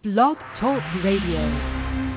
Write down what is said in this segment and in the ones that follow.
Blog Talk Radio.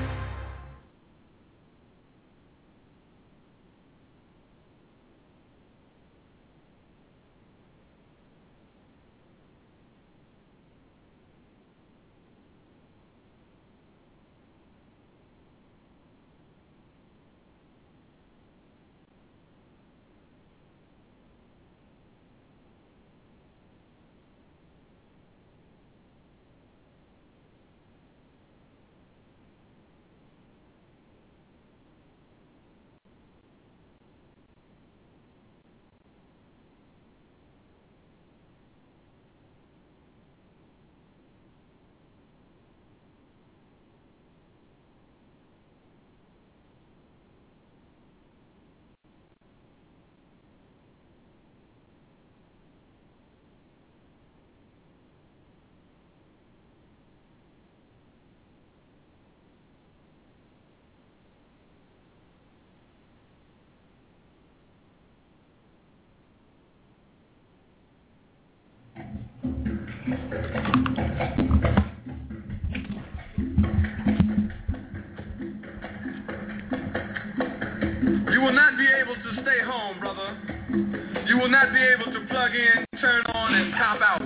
You will not be able to stay home, brother. You will not be able to plug in, turn on, and pop out.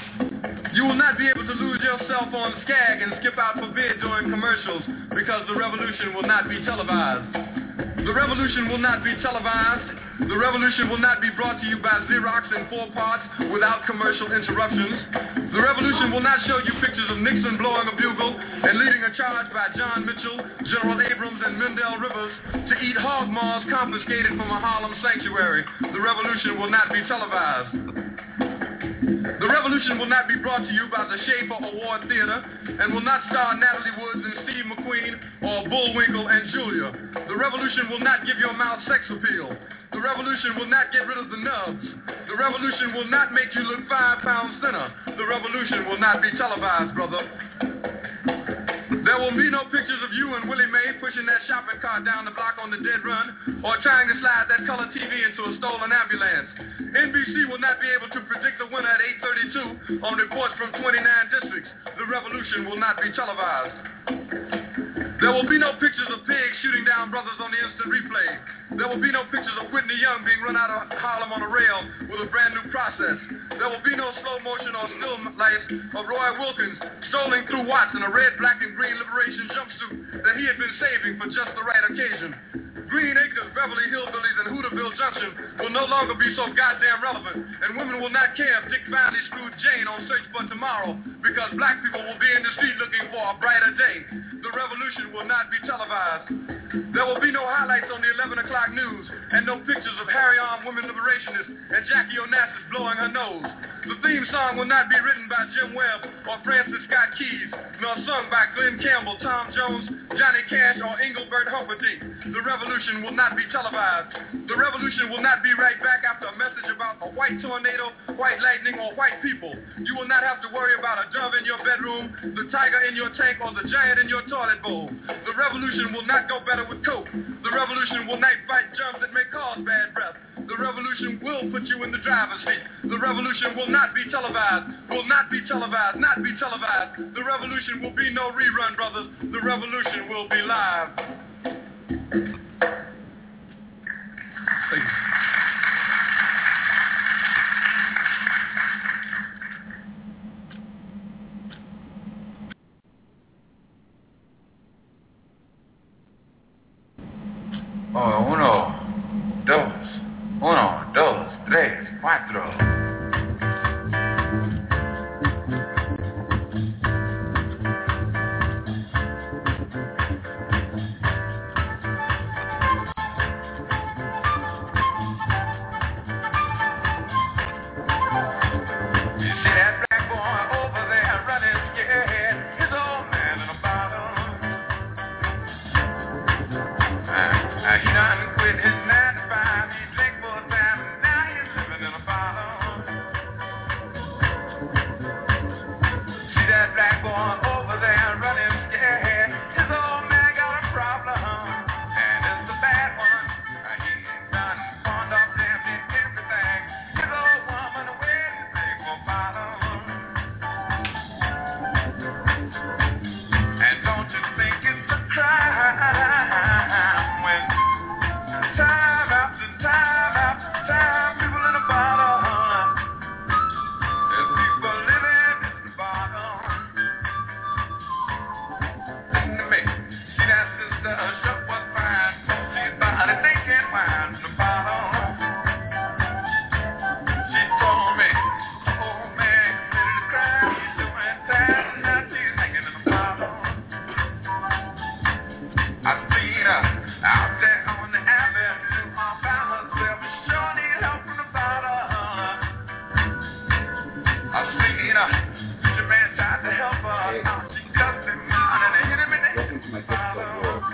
You will not be able to lose yourself on Skag and skip out for bid during commercials because the revolution will not be televised. The revolution will not be televised. The revolution will not be brought to you by Xerox in 4 parts without commercial interruptions. The revolution will not show you pictures of Nixon blowing a bugle and leading a charge by John Mitchell, General Abrams, and Mendel Rivers to eat hog maws confiscated from a Harlem sanctuary. The revolution will not be televised. The revolution will not be brought to you by the Schaefer Award Theater and will not star Natalie Woods and Steve McQueen or Bullwinkle and Julia. The revolution will not give your mouth sex appeal. The revolution will not get rid of the nubs. The revolution will not make you look 5 pounds thinner. The revolution will not be televised, brother. There will be no pictures of you and Willie Mae pushing that shopping cart down the block on the dead run or trying to slide that color TV into a stolen ambulance. NBC will not be able to predict the winner at 8:32 on reports from 29 districts. The revolution will not be televised. There will be no pictures of pigs shooting down brothers on the instant replay. There will be no pictures of Whitney Young being run out of Harlem on a rail with a brand new process. There will be no slow motion or still life of Roy Wilkins strolling through Watts in a red, black, and green liberation jumpsuit that he had been saving for just the right occasion. Green Acres, Beverly Hillbillies, and Hooterville Junction will no longer be so goddamn relevant, and women will not care if Dick finally screwed Jane on Search for Tomorrow because black people will be in the street looking for a brighter day. The revolution will not be televised. There will be no highlights on the 11 o'clock news and no pictures of Harry-armed women liberationists and Jackie Onassis blowing her nose. The theme song will not be written by Jim Webb or Francis Scott Keys, nor sung by Glenn Campbell, Tom Jones, Johnny Cash, or Engelbert Humperdinck. The revolution will not be televised. The revolution will not be right back after a message about a white tornado, white lightning, or white people. You will not have to worry about a dove in your bedroom, the tiger in your tank, or the giant in your toilet bowl. The revolution will not go better with Coke. The revolution will not fight germs that may cause bad breath. The revolution will put you in the driver's seat. The revolution will not be televised. Will not be televised. Not be televised. The revolution will be no rerun, brothers. The revolution will be live. Thank you. Uno, dos, tres, cuatro. Welcome to my difficult world.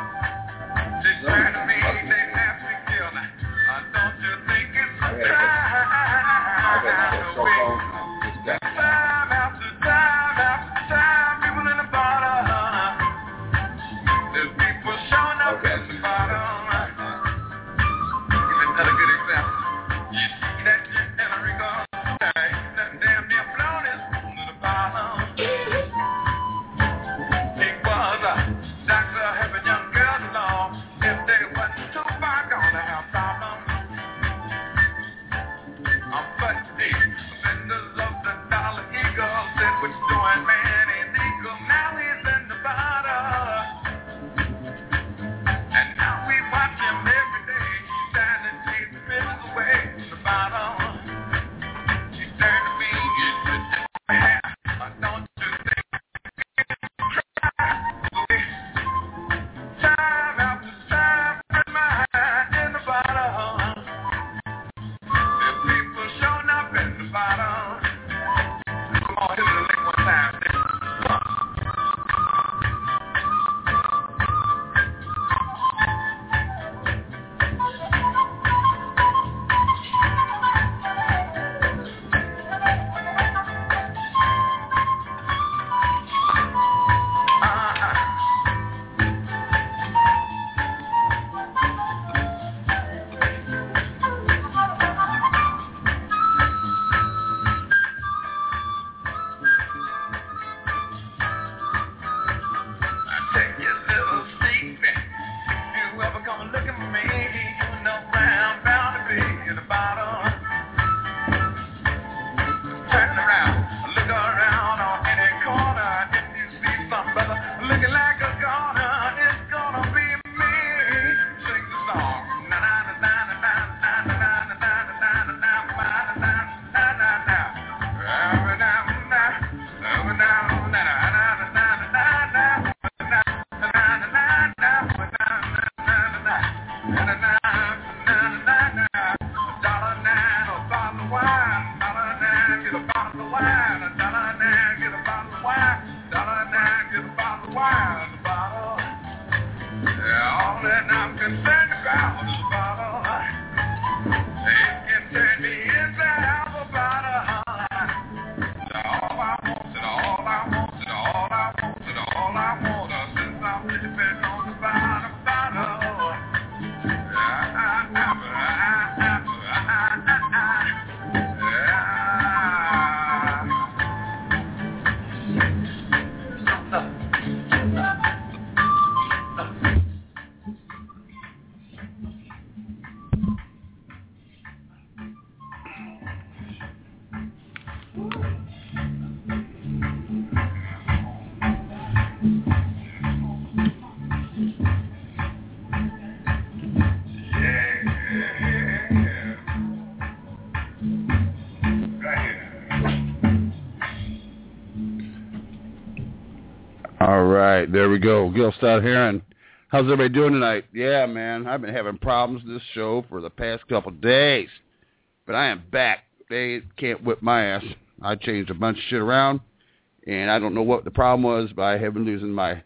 All right, there we go. Gil Stott here, and how's everybody doing tonight? Yeah, man, I've been having problems with this show for the past couple of days, but I am back. They can't whip my ass. I changed a bunch of shit around, and I don't know what the problem was, but I have been losing my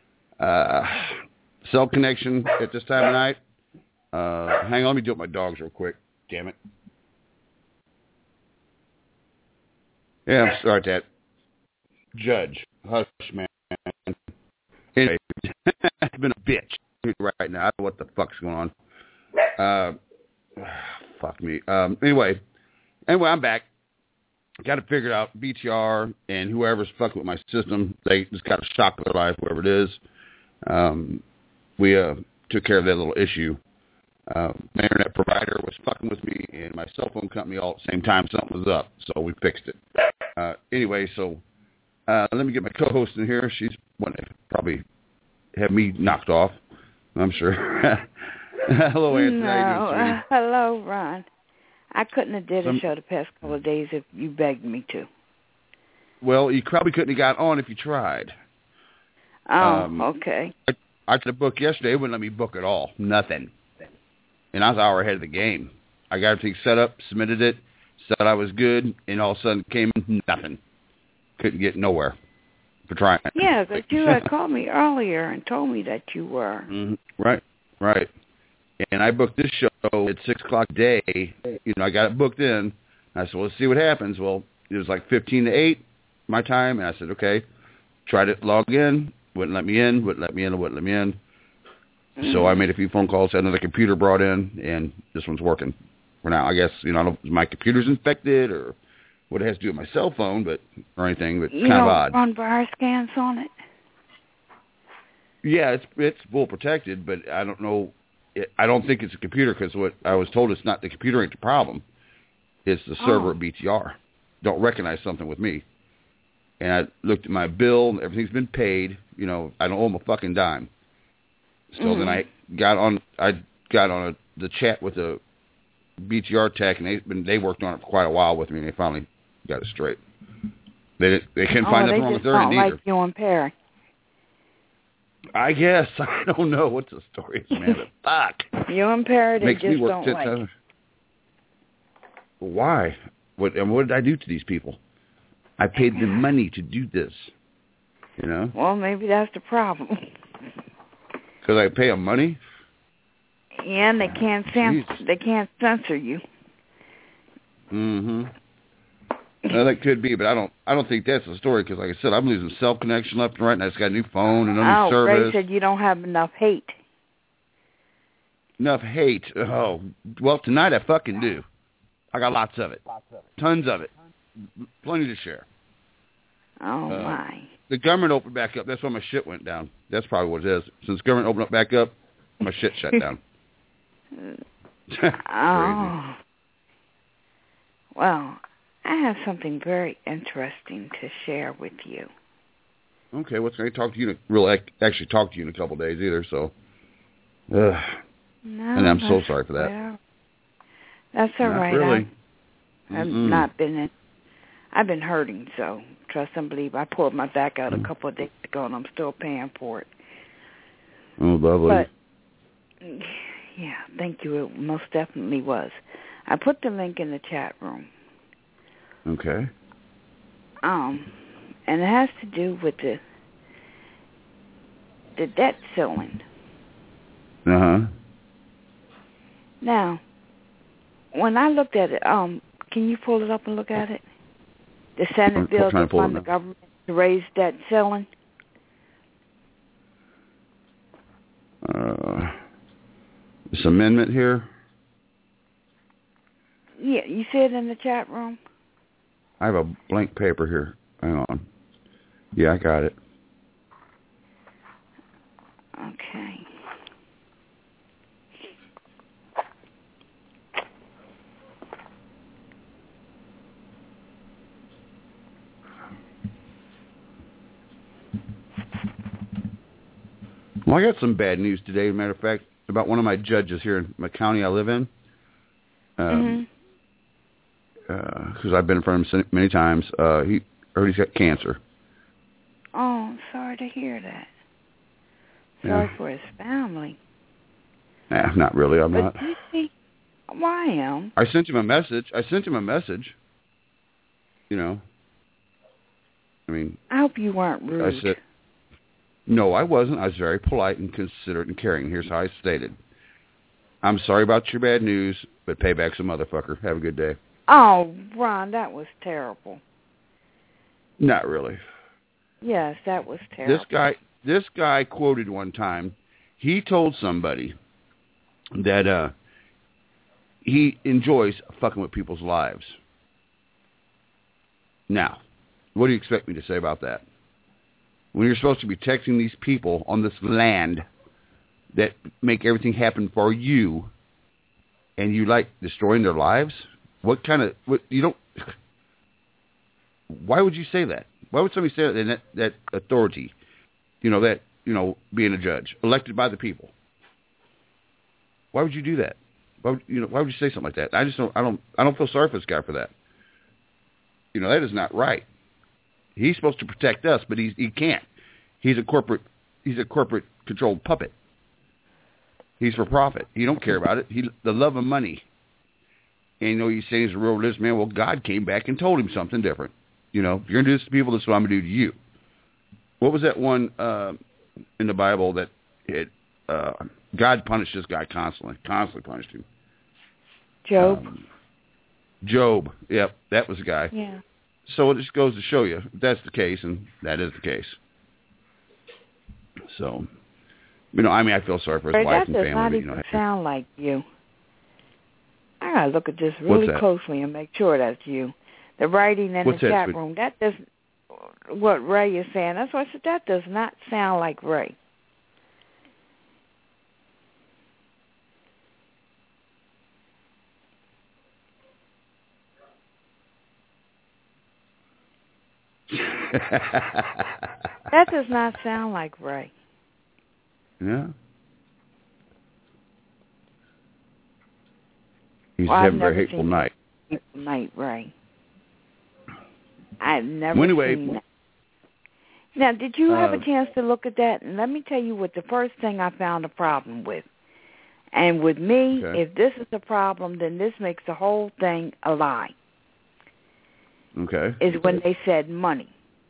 cell connection at this time of night. Hang on, let me do it with my dogs real quick. Damn it. Yeah, I'm sorry, that. Judge, hush, man. Anyway, it's been a bitch right now. I don't know what the fuck's going on. Fuck me. Anyway, I'm back. Got to figure it out. BTR and whoever's fucking with my system, they just got a shock of their life, whoever it is. We took care of that little issue. My internet provider was fucking with me, and my cell phone company all at the same time. Something was up, so we fixed it. Anyway, so let me get my co-host in here. She's going to probably have me knocked off, I'm sure. Hello, Anthony. No, hello, Ron. I couldn't have did a show the past couple of days if you begged me to. Well, you probably couldn't have got on if you tried. Oh, okay. I tried to book yesterday. It wouldn't let me book at all. Nothing. And I was an hour ahead of the game. I got everything set up, submitted it, said I was good, and all of a sudden came nothing. Couldn't get nowhere. for trying. Yeah, because you had called me earlier and told me that you were. Right. And I booked this show at 6 o'clock a day. You know, I got it booked in. I said, well, let's see what happens. Well, it was like 15 to 8 my time, and I said, okay. Tried to log in, wouldn't let me in. So I made a few phone calls, had another computer brought in, and this one's working for now. I guess, you know, I don't know if my computer's infected or what it has to do with my cell phone, or anything, but kind of odd. You run virus scans on it? Yeah, it's full protected, but I don't know. I don't think it's a computer because what I was told, it's not the computer ain't the problem. It's the server at BTR. Don't recognize something with me. And I looked at my bill. Everything's been paid. You know, I don't owe them a fucking dime. So then I got on the chat with the BTR tech, and they worked on it for quite a while with me, and they finally got it straight. They couldn't find nothing wrong with their end either. Like you and Perry. I guess. I don't know what the story is, man. But fuck. You and Perry, they Makes just me work don't 10 like. times. Why? What did I do to these people? I paid them money to do this. You know? Well, maybe that's the problem. Because I pay them money? Yeah, and they can't censor you. Mm-hmm. Well, that could be, but I don't think that's the story because, like I said, I'm losing cell connection left and right, and I just got a new phone and no new service. Ray said you don't have enough hate. Enough hate? Oh, well, tonight I fucking do. I got lots of it. Tons of it. Plenty to share. Oh, my. The government opened back up. That's why my shit went down. That's probably what it is. Since the government opened up back up, my shit shut down. Oh. Well, I have something very interesting to share with you. Okay, what's going to talk to you? Actually talk to you in a couple of days either, so. No, and I'm so sorry for that. Well, that's all right. Really. I've been hurting, so trust and believe. I pulled my back out a couple of days ago, and I'm still paying for it. Oh, lovely. But, yeah, thank you. It most definitely was. I put the link in the chat room. Okay. And it has to do with the debt ceiling. Uh-huh. Now, when I looked at it, can you pull it up and look at it? The Senate bill to fund the government to raise debt ceiling. This amendment here? Yeah, you see it in the chat room? I have a blank paper here. Hang on. Yeah, I got it. Okay. Well, I got some bad news today, as a matter of fact, about one of my judges here in the county I live in. Because I've been in front of him many times. He's got cancer. Oh, sorry to hear that. Sorry for his family. Nah, not really. I'm not. You see, why am? I sent him a message. You know. I mean. I hope you weren't rude. I said, no, I wasn't. I was very polite and considerate and caring. Here's how I stated. I'm sorry about your bad news, but payback's a motherfucker. Have a good day. Oh, Ron, that was terrible. Not really. Yes, that was terrible. This guy quoted one time, he told somebody that he enjoys fucking with people's lives. Now, what do you expect me to say about that? When you're supposed to be protecting these people on this land that make everything happen for you, and you like destroying their lives? Why would you say that? Why would somebody say that in that authority? Being a judge, elected by the people. Why would you do that? Why would you say something like that? I don't feel sorry for this guy for that. That is not right. He's supposed to protect us, but he can't. He's a corporate controlled puppet. He's for profit. He don't care about it. The love of money. And he's saying he's a real religious man. Well, God came back and told him something different. If you're going to do this to people, this is what I'm going to do to you. What was that one in the Bible that God punished this guy constantly punished him? Job. Job. Yep, that was the guy. Yeah. So it just goes to show you if that's the case, and that is the case. So, I mean, I feel sorry for his wife and family. That does not even sound like you. I gotta look at this really closely and make sure that's you. The writing in the chat room, that doesn't. What Ray is saying, that's why I said that does not sound like Ray. That does not sound like Ray. Yeah. He's having a very hateful night. Night, Ray. I've never seen that. Now, did you have a chance to look at that? And let me tell you what the first thing I found a problem with. And with me, if this is a problem, then this makes the whole thing a lie. Okay. Is when they said money.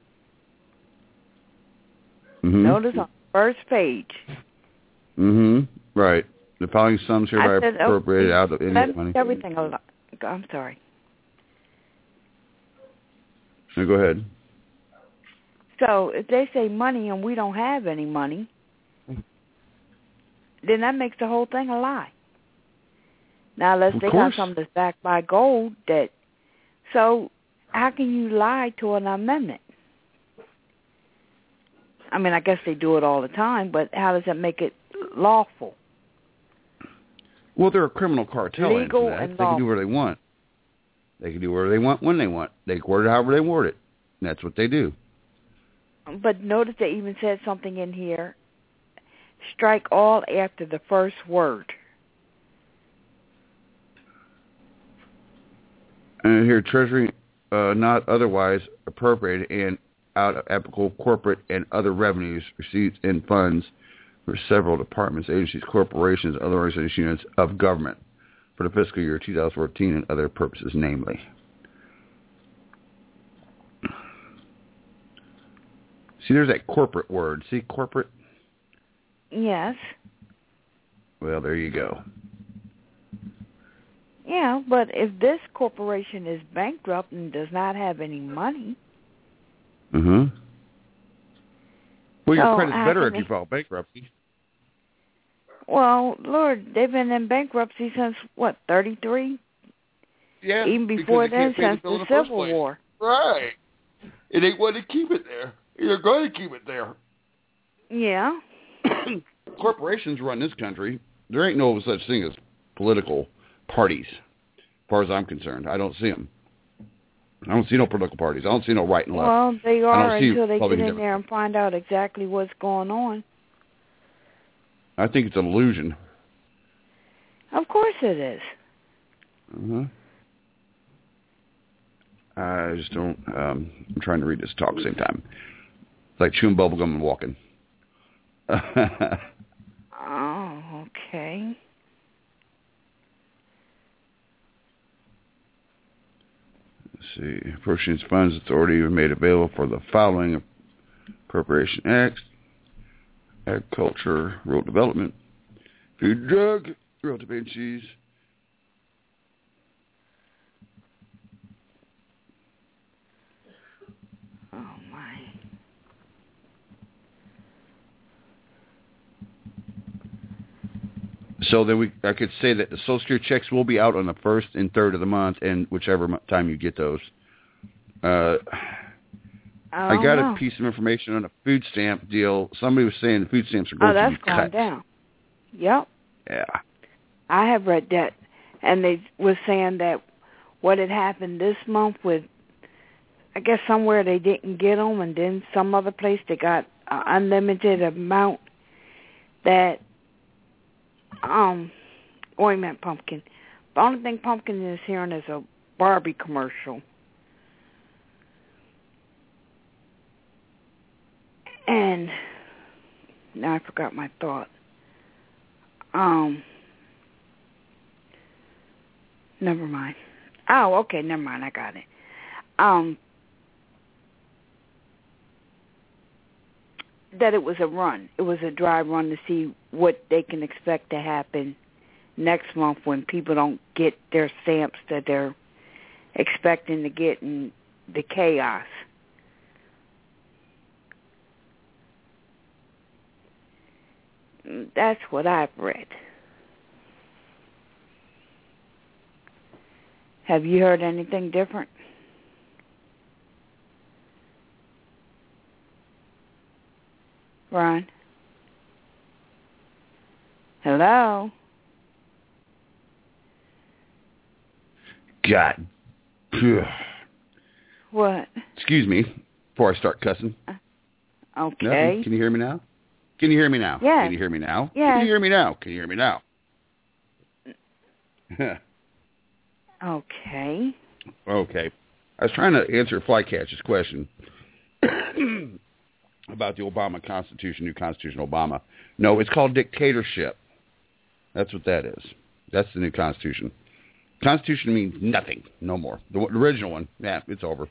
Mm-hmm. Notice on the first page. Mm-hmm. Right. The following sums hereby appropriated out of any money. Everything a lie. I'm sorry. No, go ahead. So if they say money and we don't have any money, then that makes the whole thing a lie. Now, unless they got something that's backed by gold, so how can you lie to an amendment? I mean, I guess they do it all the time, but how does that make it lawful? Well, they're a criminal cartel. Legal and lawful. They can do whatever they want. They can do whatever they want when they want. They can word it however they word it. And that's what they do. But notice they even said something in here. Strike all after the first word. And here, Treasury not otherwise appropriated and out of applicable corporate and other revenues, receipts, and funds for several departments, agencies, corporations, and other organizations units of government for the fiscal year 2014 and other purposes, namely. See, there's that corporate word. See, corporate? Yes. Well, there you go. Yeah, but if this corporation is bankrupt and does not have any money... Mm-hmm. Well, your credit's better if you file bankruptcy. Well, Lord, they've been in bankruptcy since, 33? Yeah. Even before then, since the Civil War. Right. And they want to keep it there. They're going to keep it there. Yeah. Corporations run this country. There ain't no such thing as political parties, as far as I'm concerned. I don't see them. I don't see no political parties. I don't see no right and left. Well, they are until they get in there and find out exactly what's going on. I think it's an illusion. Of course it is. Mm-hmm. I just don't... I'm trying to read this talk at the same time. It's like chewing bubblegum and walking. Oh, okay. Let's see. Appropriations funds authority are made available for the following appropriation acts: agriculture, rural development, food, drug, relative agencies. Oh my. So then I could say that the Social Security checks will be out on the 1st and 3rd of the month, and whichever time you get those. I got a piece of information on a food stamp deal. Somebody was saying the food stamps are going to be cut. Oh, that's gone down. Yep. Yeah. I have read that, and they was saying that what had happened this month with, I guess somewhere they didn't get them, and then some other place they got an unlimited amount that, wait a minute, Pumpkin. The only thing Pumpkin is hearing is a Barbie commercial. And now I forgot my thought. Never mind. Oh, okay, never mind. I got it. that it was a run. It was a dry run to see what they can expect to happen next month when people don't get their stamps that they're expecting to get in the chaos. That's what I've read. Have you heard anything different? Ron? Hello? God. What? Excuse me before I start cussing. Okay. Nothing. Can you hear me now? Can you hear me now? Yes. Can you hear me now? Yes. Can you hear me now? Can you hear me now? Okay. Okay. I was trying to answer Flycatch's question about the Obama Constitution, new Constitution Obama. No, it's called dictatorship. That's what that is. That's the new Constitution. Constitution means nothing, no more. The original one, yeah, it's over.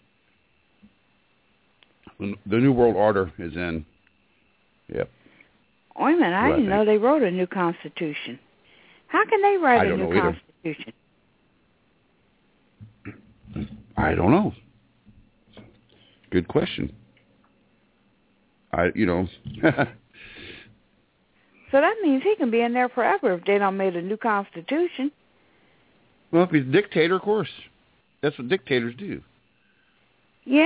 The New World Order is in. Yep. Wait a minute, I didn't know they wrote a new Constitution. How can they write a new Constitution? I don't know. Good question. So that means he can be in there forever if they don't make a new Constitution. Well, if he's a dictator, of course. That's what dictators do. Yeah.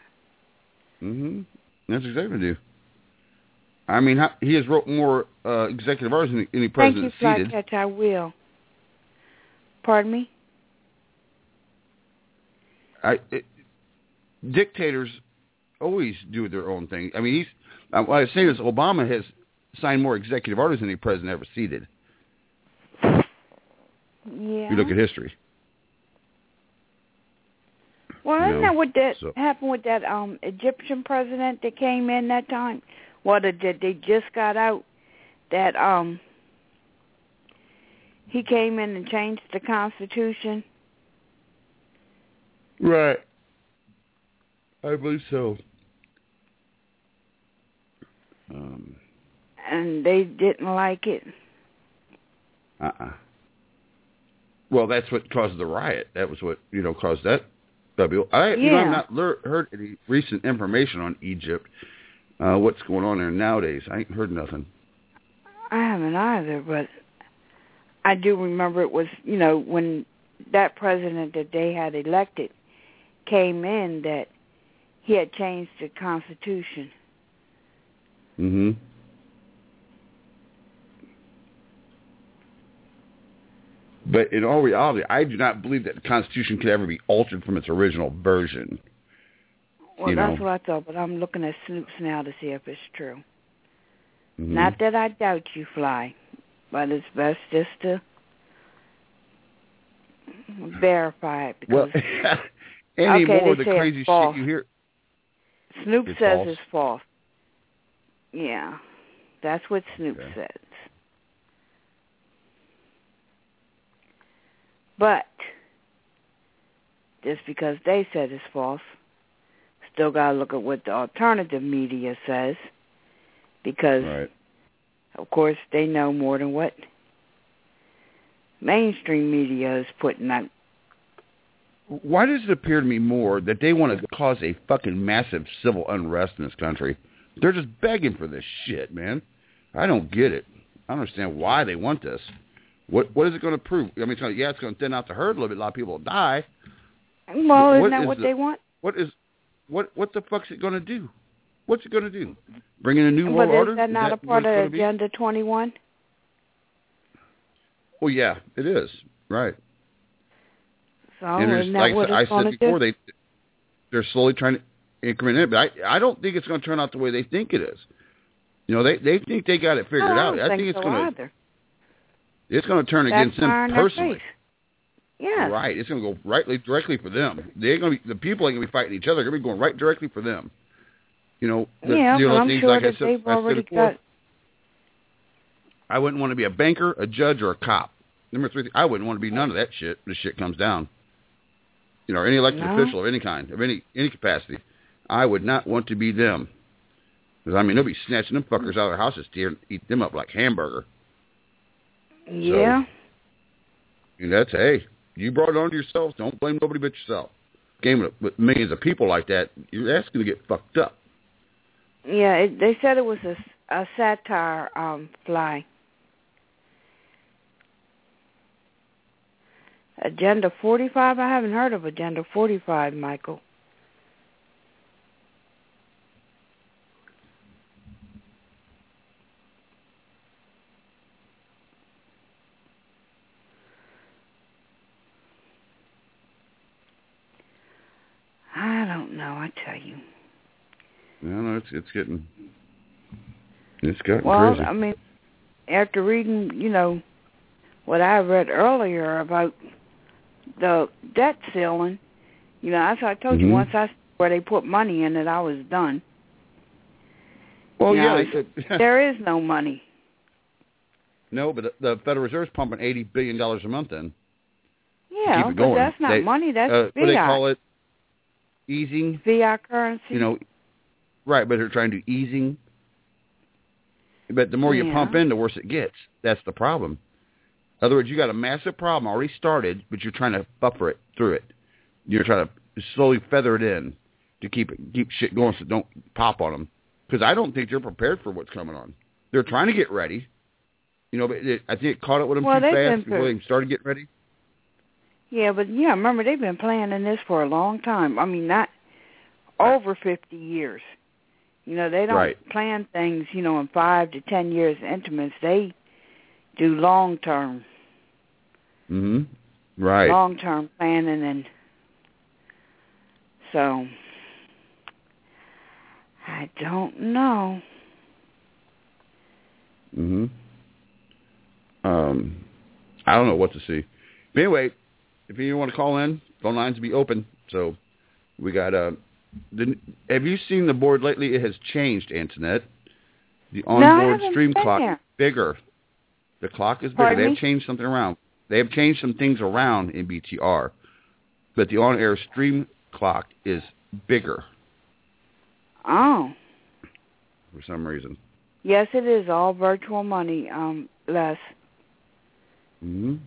That's exactly what they do. I mean, he has wrote more executive orders than any president seated. Thank you, Flycatch, I will. Pardon me? Dictators always do their own thing. I mean, what I was saying is Obama has signed more executive orders than any president ever seated. Yeah. If you look at history. Well, isn't that what happened with that Egyptian president that came in that time? Well, they just got out that he came in and changed the Constitution. Right. I believe so. And they didn't like it. Well, that's what caused the riot. That was what, caused that. I've not heard any recent information on Egypt. What's going on there nowadays? I ain't heard nothing. I haven't either, but I do remember it was, when that president that they had elected came in, that he had changed the Constitution. But in all reality, I do not believe that the Constitution could ever be altered from its original version. Well, that's what I thought, but I'm looking at Snoops now to see if it's true. Not that I doubt you, Fly, but it's best just to verify it. Because, the crazy shit you hear. Snoop says it's false. Yeah, that's what Snoop says. But just because they said it's false, still got to look at what the alternative media says, because, of course, they know more than what mainstream media is putting out. Why does it appear to me more that they want to cause a fucking massive civil unrest in this country? They're just begging for this shit, man. I don't get it. I don't understand why they want this. What is it going to prove? I mean, it's going to thin out the herd a little bit. A lot of people will die. Well, isn't that what they want? What the fuck's it going to do? What's it going to do? Bring in a new world order? Is that not a part of Agenda 21? Well, yeah, it is. Right. So, isn't that what it's going to do? Before, they're slowly trying to increment it, but I don't think it's going to turn out the way they think it is. They think they got it figured out. I think it's going to. It's going to turn against them personally. Yeah. Right. It's going to go directly for them. The people ain't going to be fighting each other. They're going to be going right directly for them. I'm sure like that they've already got. I wouldn't want to be a banker, a judge, or a cop. Number 3, I wouldn't want to be none of that shit. This shit comes down. Or any elected official of any kind, of any capacity. I would not want to be them. Because, I mean, they'll be snatching them fuckers out of their houses to eat them up like hamburger. Yeah. So, and that's, hey, you brought it on to yourselves. Don't blame nobody but yourself. Game with millions of people like that, you're asking to get fucked up. Yeah, they said it was a satire fly. Agenda 45? I haven't heard of Agenda 45, Michael. I don't know, I tell you. No, it's getting crazy. Well, I mean, after reading, what I read earlier about the debt ceiling, as I told you, once I saw where they put money in it, I was done. Well, there is no money. No, but the Federal Reserve's pumping $80 billion a month in. Yeah, keep it but going. that's not money. That's fiat. What do they call it? Easing? Fiat currency. Right, but they're trying to do easing. But the more you pump in, the worse it gets. That's the problem. In other words, you got a massive problem already started, but you're trying to buffer it through it. You're trying to slowly feather it in to keep shit going so don't pop on them. Because I don't think they're prepared for what's coming on. They're trying to get ready. But I think it caught up with them too fast before they started getting ready. Yeah, but remember, they've been planning this for a long time. I mean, not over 50 years. They don't plan things, in 5 to 10 years increments. They do long-term. Mm-hmm. Right. Long-term planning, and so I don't know. Mm-hmm. I don't know what to see. But anyway, if you want to call in, phone lines will be open. So we got have you seen the board lately? It has changed, Antoinette. The onboard stream clock is bigger. The clock is bigger. Pardon They me? have changed something around. They have changed some things around in BTR. But the on-air stream clock is bigger. Oh. For some reason. Yes, it is all virtual money, Les. Mm-hmm.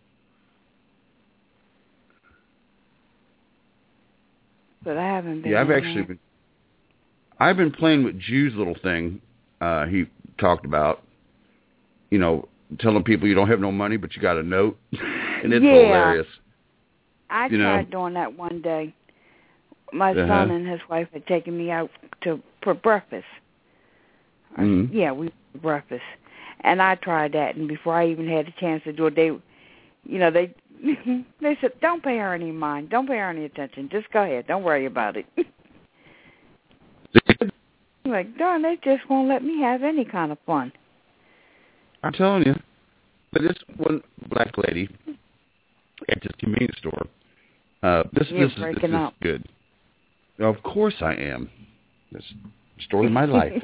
But I haven't been. Yeah, I've been playing with Jew's little thing. He talked about, telling people you don't have no money, but you got a note, and it's hilarious. I tried doing that one day. My son and his wife had taken me out for breakfast. Mm-hmm. Yeah, we had breakfast, and I tried that. And before I even had a chance to do it, they said, "Don't pay her any mind. Don't pay her any attention. Just go ahead. Don't worry about it." I'm like, darn, they just won't let me have any kind of fun. I'm telling you. But this one black lady at this convenience store, this is good. Of course I am. This story of my life.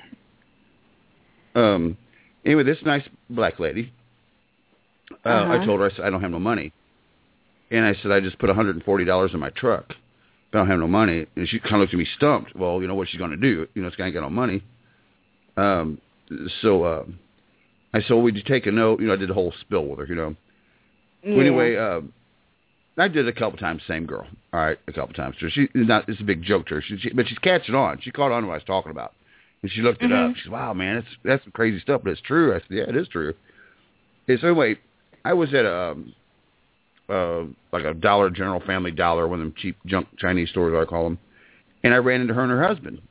Anyway, this nice black lady, I told her, I said, I don't have no money. And I said, I just put $140 in my truck. But I don't have no money. And she kind of looked at me stumped. Well, what's she going to do? This guy ain't got no money. So I said, well, would you take a note? I did the whole spill with her, Yeah. Well, anyway, I did it a couple times, same girl. All right, a couple times. So it's a big joke to her. But she's catching on. She caught on to what I was talking about. And she looked it up. She said, wow, man, that's some crazy stuff, but it's true. I said, yeah, it is true. And so anyway, I was at like a Dollar General, Family Dollar, one of them cheap junk Chinese stores, I call them. And I ran into her and her husband.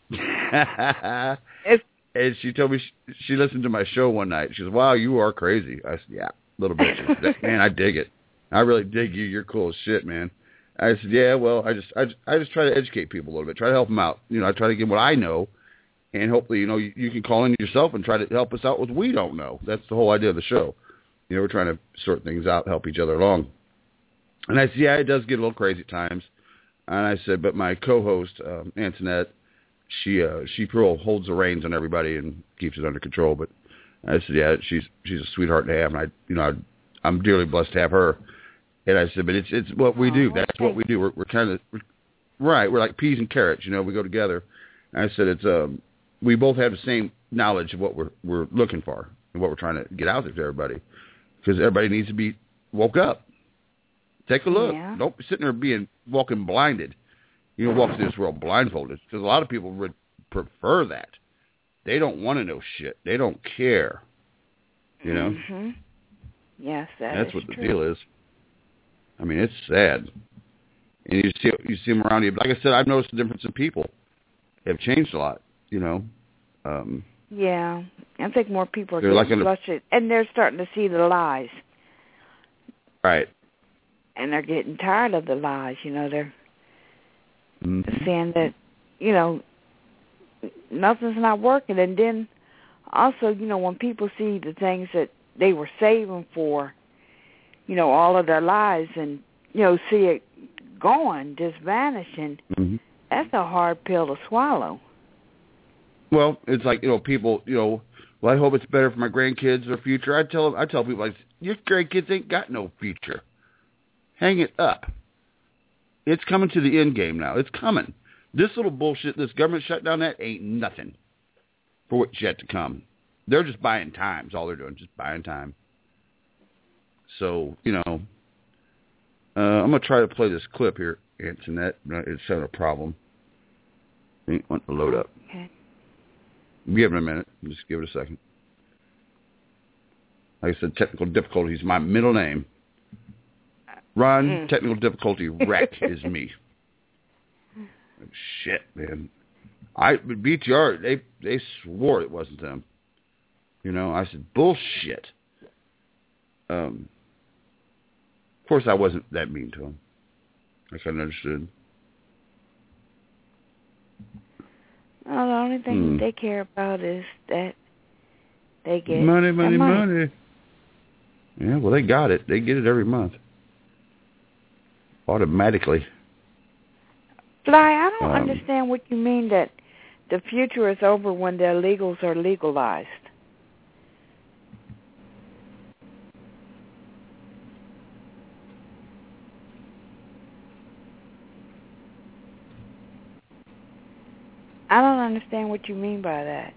And she told me she listened to my show one night. She said, wow, you are crazy. I said, yeah, a little bit. She said, man, I dig it. I really dig you. You're cool as shit, man. I said, yeah, well, I just try to educate people a little bit, try to help them out. I try to give what I know. And hopefully, you can call in yourself and try to help us out with what we don't know. That's the whole idea of the show. We're trying to sort things out, help each other along. And I said, yeah, it does get a little crazy at times. And I said, but my co-host, Antoinette, she holds the reins on everybody and keeps it under control. But I said, yeah, she's a sweetheart to have, and I'm dearly blessed to have her. And I said, but it's what we do. That's what we do. We're kind of right. We're like peas and carrots. We go together. And I said, we both have the same knowledge of what we're looking for and what we're trying to get out there to everybody, because everybody needs to be woke up. Take a look. Yeah. Don't be sitting there walking blinded. You don't walk through this world blindfolded, because a lot of people would prefer that. They don't want to know shit. They don't care. You know? Mm-hmm. Yes, that's what true. the deal is. I mean, it's sad. And you see them around you. Like I said, I've noticed the difference in people. They've changed a lot, you know. Yeah. I think more people are getting like flustered, and they're starting to see the lies. Right. And they're getting tired of the lies, you know. They're saying that, you know, nothing's not working. And then also, you know, when people see the things that they were saving for, you know, all of their lives, and, you know, see it gone, just vanishing, that's a hard pill to swallow. Well, it's like, you know, people, you know, well, I hope it's better for my grandkids or future. I tell people, like, your grandkids ain't got no future. Hang it up. It's coming to the end game now. It's coming. This little bullshit, this government shutdown, that ain't nothing for what's yet to come. They're just buying time. Is all they're doing, just buying time. So, you know, I'm going to try to play this clip here, Antoinette. It's having a problem. It ain't wanting to load up. Okay. Give it a minute. Just give it a second. Like I said, technical difficulties, my middle name. Ron, technical difficulty, wreck is me. Shit, man. BTR, they swore it wasn't them. You know, I said, bullshit. Of course, I wasn't that mean to them. I kind of understood. Well, the only thing they care about is that they get money. Yeah, well, they got it. They get it every month. Automatically. Fly, I don't understand what you mean that the future is over when the illegals are legalized. I don't understand what you mean by that.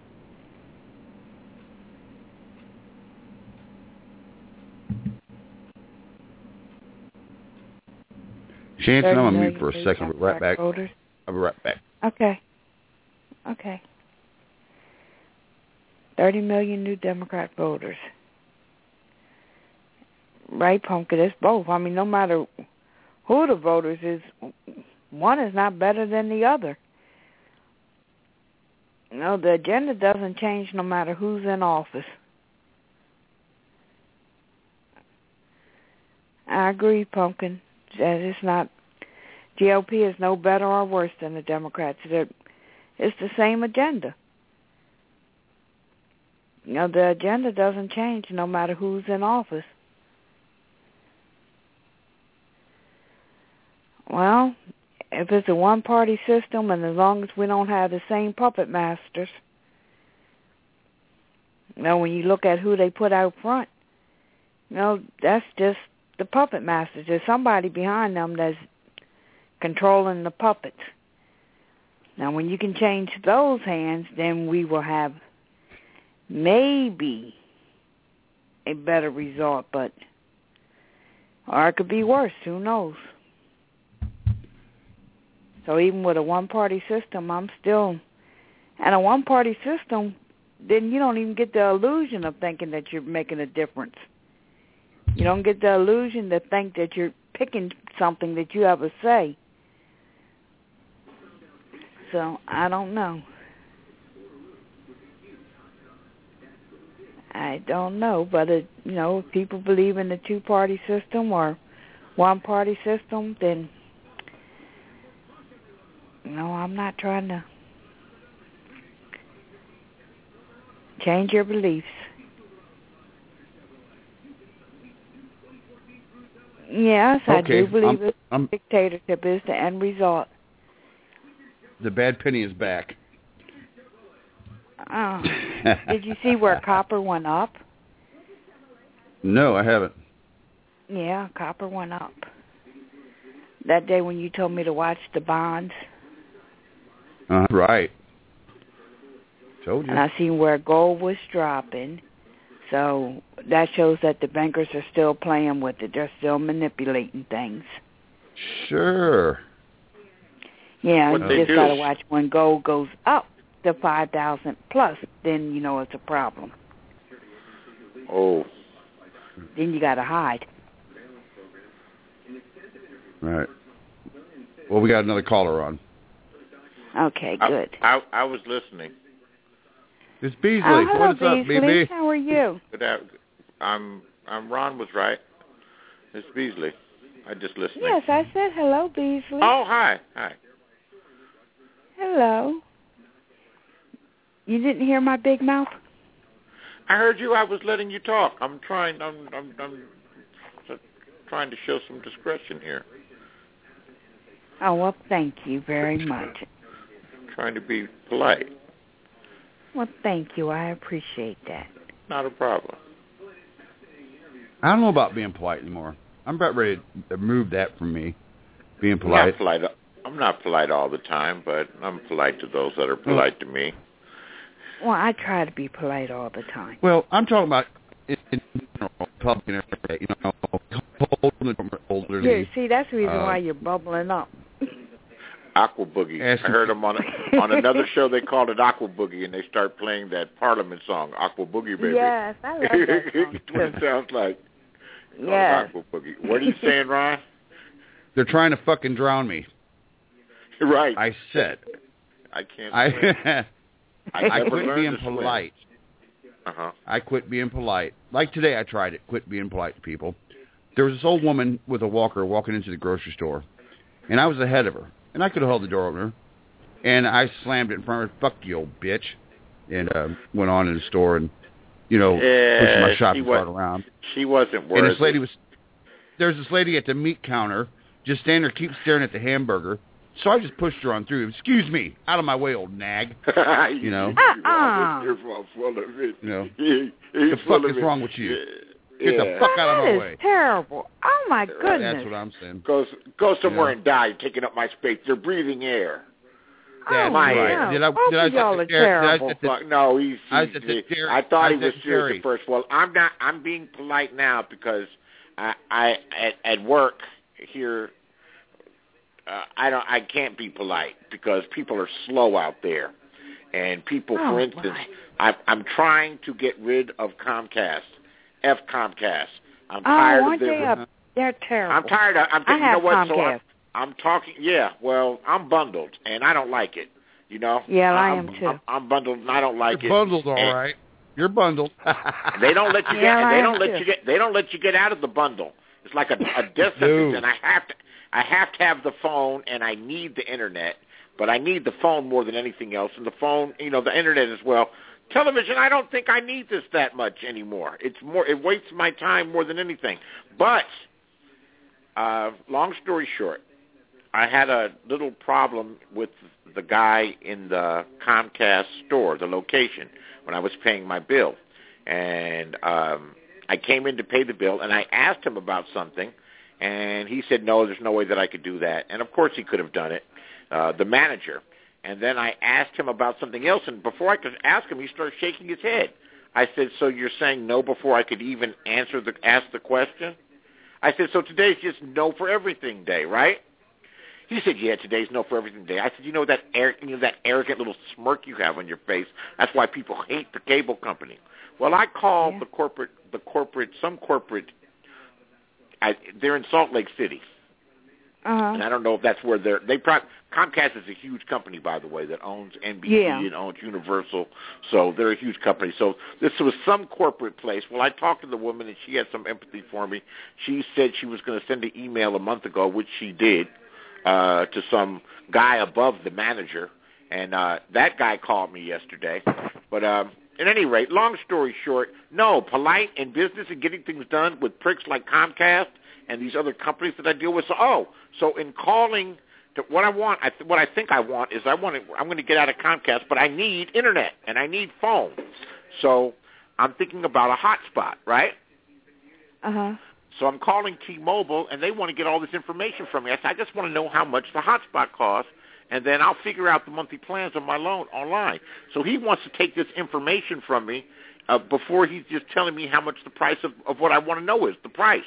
Chance, I'm going to mute for a second. I'll be right back. Voters. I'll be right back. Okay. 30 million new Democrat voters. Right, Pumpkin, it's both. I mean, no matter who the voters is, one is not better than the other. You know, the agenda doesn't change no matter who's in office. I agree, Pumpkin, that it's not, GOP is no better or worse than the Democrats. It's the same agenda. You know, the agenda doesn't change no matter who's in office. Well, if it's a one-party system, and as long as we don't have the same puppet masters, you know, when you look at who they put out front, you know, that's just the puppet masters. There's somebody behind them that's controlling the puppets. Now, when you can change those hands, then we will have maybe a better result, or it could be worse. Who knows? So even with a one-party system, and a one-party system, then you don't even get the illusion of thinking that you're making a difference. You don't get the illusion to think that you're picking something that you have a say. So, I don't know. I don't know, but, you know, if people believe in the two-party system or one-party system, then, you know, I'm not trying to change your beliefs. Yes, I do believe dictatorship is the end result. The bad penny is back. Oh. Did you see where copper went up? No, I haven't. Yeah, copper went up. That day when you told me to watch the bonds. Right. Told you. And I seen where gold was dropping. So that shows that the bankers are still playing with it. They're still manipulating things. Sure. Yeah, What you they just do. got to watch when gold goes up to 5,000 plus, then you know it's a problem. Oh. Then you got to hide. All right. Well, we got another caller on. Okay, good. I was listening. It's Beasley. Hello, What's up, Beasley? baby? How are you? I'm Ron was right. It's Beasley. I just listening. Yes, I said hello, Beasley. Oh, hi. Hello. You didn't hear my big mouth? I heard you. I was letting you talk. I'm trying to show some discretion here. Oh, well, thank you very much. Trying to be polite. Well, thank you. I appreciate that. Not a problem. I don't know about being polite anymore. I'm about ready to remove that from me, being polite. I'm not polite all the time, but I'm polite to those that are polite to me. Well, I try to be polite all the time. Well, I'm talking about in general, public and everything, you know, older than Yeah, me. see, that's the reason why you're bubbling up. Aqua Boogie. I heard them on another show. They called it Aqua Boogie, and they start playing that Parliament song, Aqua Boogie, baby. Yes, I love that song, That's what it sounds like. Yes. Aqua Boogie. What are you saying, Ryan? They're trying to fucking drown me. Right. I said. I can't. I never quit learned being to swim. polite. I quit being polite. Like today, I tried it. Quit being polite to people. There was this old woman with a walker walking into the grocery store, and I was ahead of her, and I could have held the door opener, and I slammed it in front of her. Fuck you, old bitch, and went on in the store and, you know, pushing my shopping cart around. She wasn't worth And this lady there's this lady at the meat counter just standing there, keep staring at the hamburger. So I just pushed her on through. Excuse me, out of my way, old nag. You know. You're full of it. You know. He's the fuck is wrong with you? Get the fuck out of my way. That is terrible. Oh, my goodness. That's what I'm saying. Go somewhere and die. You're taking up my space. They're breathing air. That's right. No. Both of y'all are terrible. No, he's I thought he was serious Jerry. at first. Well, I'm not. I'm being polite now because I at work here. I can't be polite because people are slow out there, and people, for instance, I'm trying to get rid of Comcast. F Comcast. I'm tired of their. They're terrible. I'm tired of. I have you know what? Comcast. So I'm talking. Yeah. Well, I'm bundled, and I don't like it. You know. Yeah, I am too. I'm bundled, and I don't like You're it. bundled, all right. You're bundled. They don't let you Yeah, get. They don't let you get. They don't let you get out of the bundle. It's like a death sentence, and I have to have the phone, and I need the internet, but I need the phone more than anything else. And the phone, you know, the internet as well. Television, I don't think I need this that much anymore. It wastes my time more than anything. But, long story short, I had a little problem with the guy in the Comcast store, the location, when I was paying my bill. And I came in to pay the bill, and I asked him about something, and he said, no, there's no way that I could do that. And, of course, he could have done it, the manager. And then I asked him about something else, and before I could ask him, he started shaking his head. I said, so you're saying no before I could even ask the question? I said, so today's just no for everything day, right? He said, yeah, today's no for everything day. I said, you know that arrogant little smirk you have on your face? That's why people hate the cable company. Well, I called some corporate, they're in Salt Lake City. And I don't know if that's where Comcast is a huge company, by the way, that owns NBC and owns Universal. So they're a huge company. So this was some corporate place. Well, I talked to the woman, and she had some empathy for me. She said she was going to send an email a month ago, which she did, to some guy above the manager. And that guy called me yesterday. But at any rate, long story short, no, polite in business and getting things done with pricks like Comcast and these other companies that I deal with. So in calling, what I think I want is I'm going to get out of Comcast, but I need internet and I need phone. So I'm thinking about a hotspot, right? So I'm calling T-Mobile, and they want to get all this information from me. I said, I just want to know how much the hotspot costs, and then I'll figure out the monthly plans on my loan online. So he wants to take this information from me before he's just telling me how much the price of what I want to know is, the price.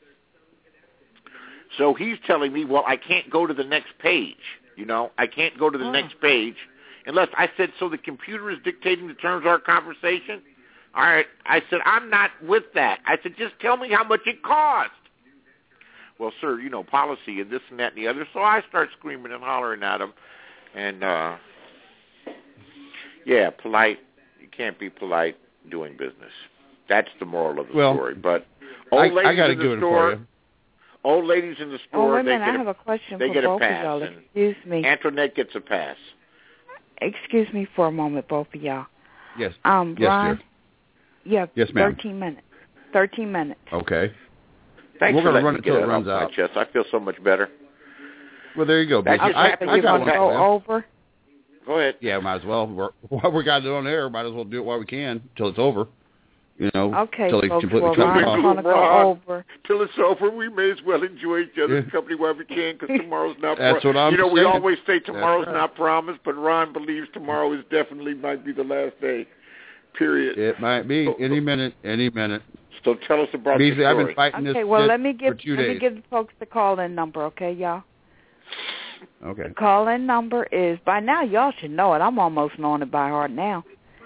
So he's telling me, well, I can't go to the next page. I can't go to the next page unless I said, so the computer is dictating the terms of our conversation? All right. I said, I'm not with that. I said, just tell me how much it cost. Well, sir, policy and this and that and the other. So I start screaming and hollering at him. And, polite. You can't be polite doing business. That's the moral of the story. But old ladies in the store, old ladies in the store, wait a minute, I have a question for both of y'all. Excuse me. Antoinette gets a pass. Excuse me for a moment, both of y'all. Yes. Ron, yes, yeah, yes, ma'am. 13 minutes. 13 minutes. Okay. Thanks We're for going to run letting me until get it runs off out. my chest. I feel so much better. Well, there you go. That just happened. I got one. Go over? Go ahead. Yeah, might as well. We got it on air. Might as well do it while we can until it's over. Okay, till folks, completely Ron's going to go over. Till it's over, we may as well enjoy each other's company while we can, because tomorrow's not That's what I'm saying. We always say tomorrow's right. not promised, but Ron believes tomorrow is definitely might be the last day, period. It might be. Any minute. So tell us about Beasley, your I've story. been fighting this let me give for 2 days. the folks the call-in number, okay, y'all? Okay. The call-in number is, by now y'all should know it. I'm almost knowing it by heart now.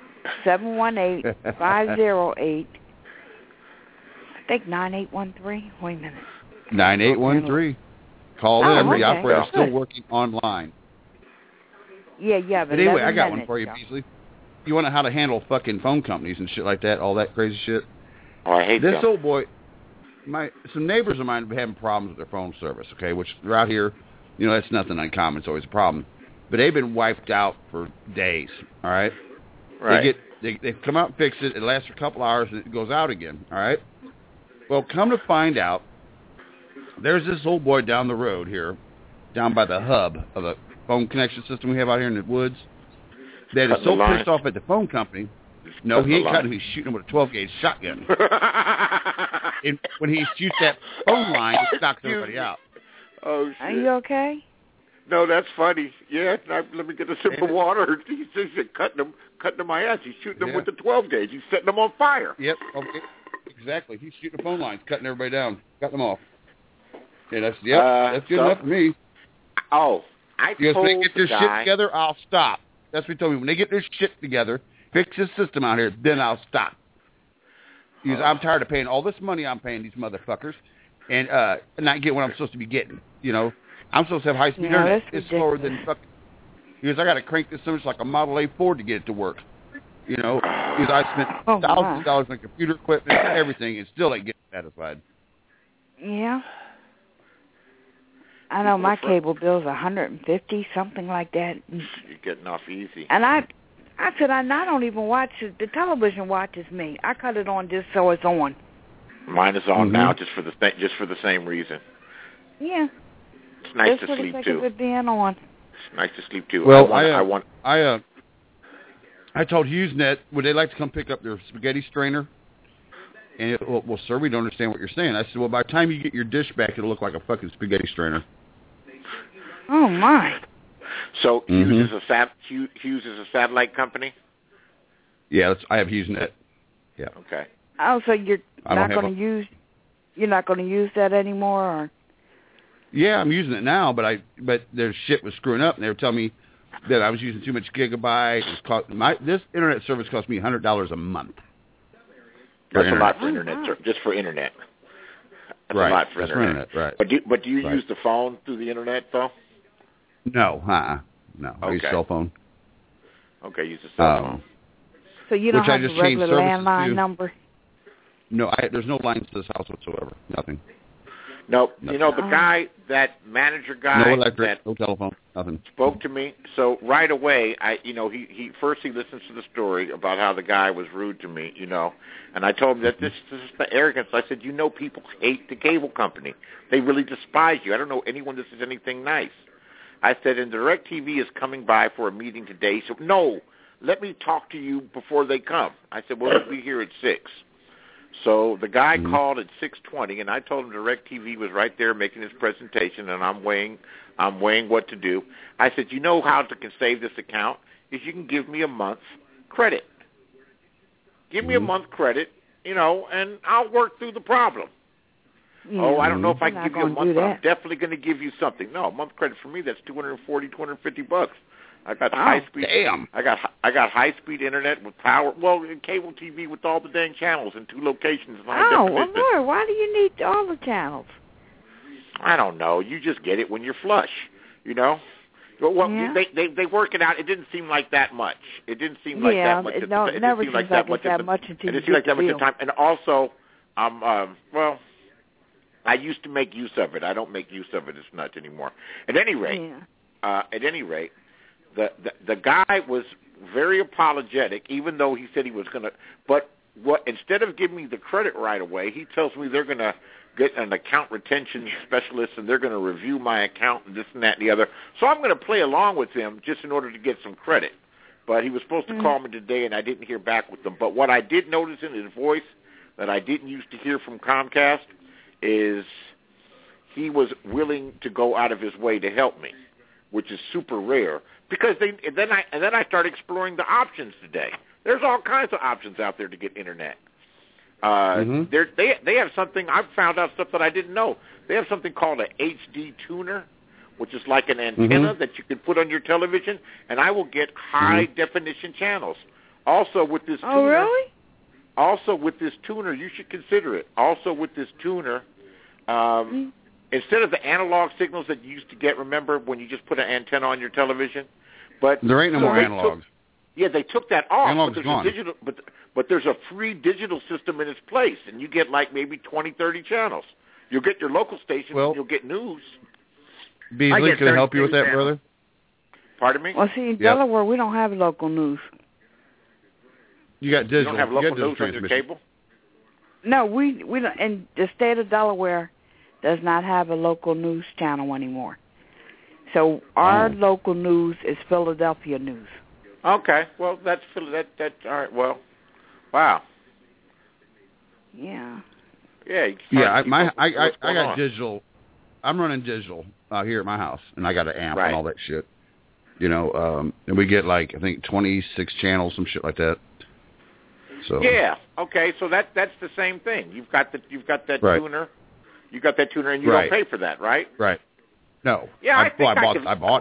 718-508, I think 9813. Wait a minute. 9813. Call in. Okay. The operator's still Good. working online. Yeah. But anyway, I got minutes, one for you, y'all. Beasley. You want to know how to handle fucking phone companies and shit like that, all that crazy shit? Oh, I hate this them. old boy. Some neighbors of mine have been having problems with their phone service. Okay, which they're out here, that's nothing uncommon. It's always a problem. But they've been wiped out for days. All right. Right. They come out and fix it. It lasts a couple hours and it goes out again. All right. Well, come to find out, there's this old boy down the road here, down by the hub of the phone connection system we have out here in the woods, that is so pissed off at the phone company. No, he ain't cutting him. He's shooting him with a 12-gauge shotgun. And when he shoots that phone line, it knocks everybody out. Oh, shit. Are you okay? No, that's funny. Yeah, let me get a sip of water. He's cutting him my ass. He's shooting them with the 12-gauge. He's setting them on fire. Yep. Okay. Exactly. He's shooting the phone lines, cutting everybody down, cutting them off. Yeah, that's good enough for me. Oh, I told the guy. If they get their shit together, I'll stop. That's what he told me. When they get their shit together, fix this system out here, then I'll stop. Because I'm tired of paying all this money I'm paying these motherfuckers and not get what I'm supposed to be getting. I'm supposed to have high-speed internet. It's slower than fucking... Because I got to crank this so much like a Model A Ford to get it to work. Because I spent thousands of dollars on computer equipment and everything and still ain't getting satisfied. Yeah. I know my cable bill's $150, something like that. You're getting off easy. And I said, I don't even watch it. The television watches me. I cut it on just so it's on. Mine is on now, just for the same reason. Yeah. It's nice just to sleep for the too. sake of it being on. It's nice to sleep too. Well, I told HughesNet, would they like to come pick up their spaghetti strainer? And well, sir, we don't understand what you're saying. I said, well, by the time you get your dish back, it'll look like a fucking spaghetti strainer. Oh my! So Hughes is a satellite company. Yeah, I have HughesNet. Yeah. Okay. Oh, so you're not going to use that anymore, or? Yeah, I'm using it now, but their shit was screwing up, and they were telling me that I was using too much gigabyte. This internet service cost me $100 a month. That's a lot for internet, just for internet. That's right. a lot for That's internet. Right. But do you use the phone through the internet though? No, no. I use cell phone. Okay, use a cell phone. So you don't have a regular landline number? No, there's no lines to this house whatsoever. Nothing. No, the manager guy, no electric, no telephone, nothing. Spoke to me. So right away, he listens to the story about how the guy was rude to me, and I told him that this is the arrogance. I said, people hate the cable company. They really despise you. I don't know anyone that says anything nice. I said, and DirecTV is coming by for a meeting today. So no, let me talk to you before they come. I said, well, we'll be here at 6. So the guy called at 6:20, and I told him DirecTV was right there making his presentation, and I'm weighing what to do. I said, you know how to save this account is you can give me a month's credit. Give me a month credit, and I'll work through the problem. Yeah, Oh, I don't know if I can give you a month, but I'm that. definitely going to give you something. No, a month credit for me, that's $250. I got high speed. Damn. I got high speed internet with power. Well, cable TV with all the dang channels in 2 locations. Oh, well, Lord, why do you need all the channels? I don't know. You just get it when you're flush, Well, Yeah. they work it out. It didn't seem like that much. It didn't seem like that much. It never seems like it's that much until you It didn't seem like that much get at the time. And also, I used to make use of it. I don't make use of it as much anymore. At any rate, the guy was very apologetic, even though he said he was going to. But instead of giving me the credit right away, he tells me they're going to get an account retention specialist and they're going to review my account and this and that and the other. So I'm going to play along with him just in order to get some credit. But he was supposed to call me today, and I didn't hear back with him. But what I did notice in his voice that I didn't used to hear from Comcast is he was willing to go out of his way to help me, which is super rare. Because then I started exploring the options today. There's all kinds of options out there to get internet. They have something. I've found out stuff that I didn't know. They have something called an HD tuner, which is like an antenna that you can put on your television, and I will get high definition channels. Also with this tuner. Oh, really? Also with this tuner, you should consider it. Also with this tuner, instead of the analog signals that you used to get, remember when you just put an antenna on your television? But there ain't no more analogs. They took that off. Analog's but there's gone. a digital, but there's a free digital system in its place, and you get like maybe 20, 30 channels. You'll get your local station, and you'll get news. Beasley, can I help you with that, brother? Pardon me? Well, see, in Delaware, we don't have local news. You got digital. You don't have local news on your transmission. cable? No, we don't. And the state of Delaware does not have a local news channel anymore. So our local news is Philadelphia news. Okay, well that's all right. Well, wow. Yeah. Yeah. I got digital. I'm running digital here at my house, and I got an amp and all that shit. And we get like I think 26 channels, some shit like that. So yeah. Okay. So that's the same thing. You've got that tuner. You got that tuner, and you don't pay for that, right? Right. No. Yeah. I bought.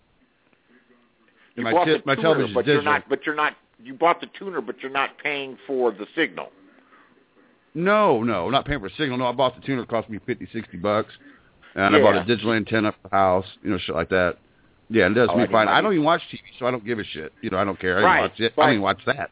You my bought the tuner, television's but digital. you're not. You bought the tuner, but you're not paying for the signal. No, I'm not paying for a signal. No, I bought the tuner. It cost me $50-$60, and I bought a digital antenna for the house. Shit like that. Yeah, it does me fine. I don't even watch TV, so I don't give a shit. I don't care. I don't watch it. I don't even watch that.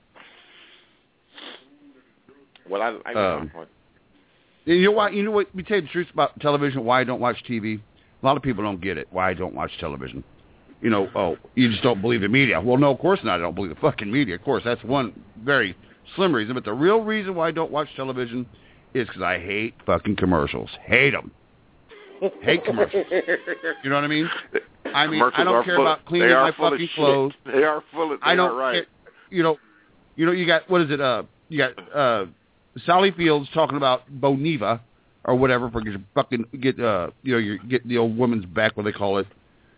Well, I know. You know what? Let me tell you the truth about television. Why I don't watch TV. A lot of people don't get it. Why I don't watch television. You just don't believe the media. Well, no, of course not. I don't believe the fucking media. Of course, that's one very slim reason. But the real reason why I don't watch television is because I hate fucking commercials. Hate them. Hate commercials. You know what I mean? I don't care about cleaning my fucking clothes. They are full of. I don't. Right. You got what is it? You got Sally Fields talking about Boniva or whatever for you fucking get you get the old woman's back. What they call it?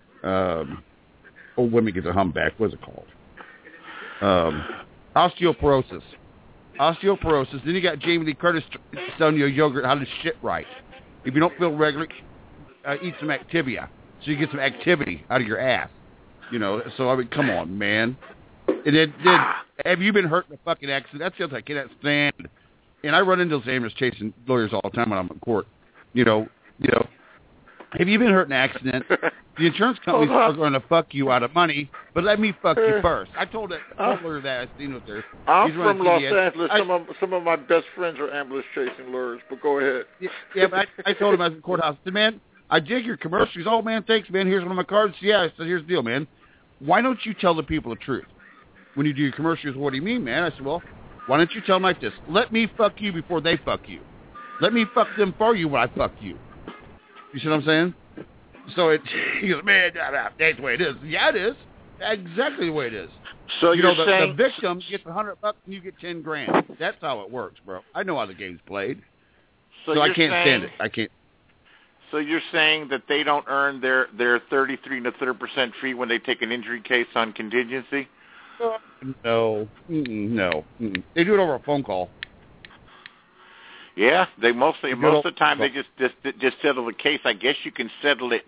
Old women get their humpback. What's it called? Osteoporosis. Then you got Jamie Lee Curtis telling your yogurt how to shit right. If you don't feel regular, eat some Activia, so you get some activity out of your ass. So come on, man. And then have you been hurt in a fucking accident? That's the other thing I cannot stand. And I run into those ambulance chasing lawyers all the time when I'm in court. Have you been hurt in an accident? The insurance companies are going to fuck you out of money, but let me fuck you first. I told that lawyer that I seen with her. I'm from Los Angeles. Some of my best friends are ambulance chasing lawyers, but go ahead. Yeah, but I told him I was in the courthouse. I said, man, I dig your commercials. He goes, oh, man, thanks, man. Here's one of my cards. Yeah, I said, here's the deal, man. Why don't you tell the people the truth? When you do your commercials, what do you mean, man? I said, well, why don't you tell them like this? Let me fuck you before they fuck you. Let me fuck them for you when I fuck you. You see what I'm saying? So he goes, man, that's the way it is. Yeah, it is. Exactly the way it is. So you're the saying victim gets $100 and you get $10,000. That's how it works, bro. I know how the game's played. So I can't stand it. I can't. So you're saying that they don't earn their 33 1/3% fee when they take an injury case on contingency? No. No. They do it over a phone call. Yeah, most of the time they just settle the case. I guess you can settle it.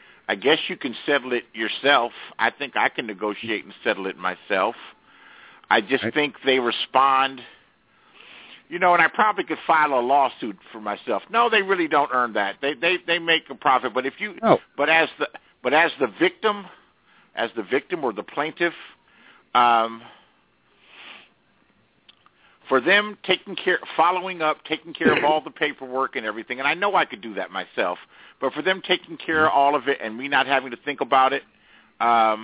Yourself. I think I can negotiate and settle it myself. I just think they respond. And I probably could file a lawsuit for myself. No, they really don't earn that. They make a profit. But but as the victim or the plaintiff, for them following up, taking care of all the paperwork and everything, and I know I could do that myself, but for them taking care of all of it and me not having to think about it, I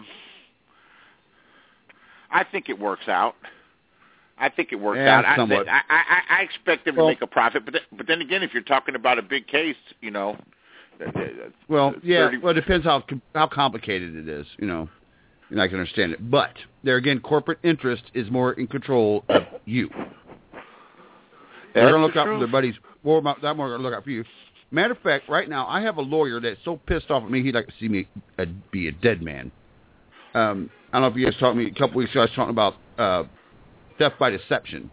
think it works out. I Somewhat. I expect them to make a profit, but then again, if you're talking about a big case, Well, it depends how complicated it is, and I can understand it. But there again, corporate interest is more in control of you. They're going to look out for their buddies. More going to look out for you. Matter of fact, right now, I have a lawyer that's so pissed off at me, he'd like to see me be a dead man. I don't know if you guys talked to me a couple weeks ago. I was talking about theft by deception.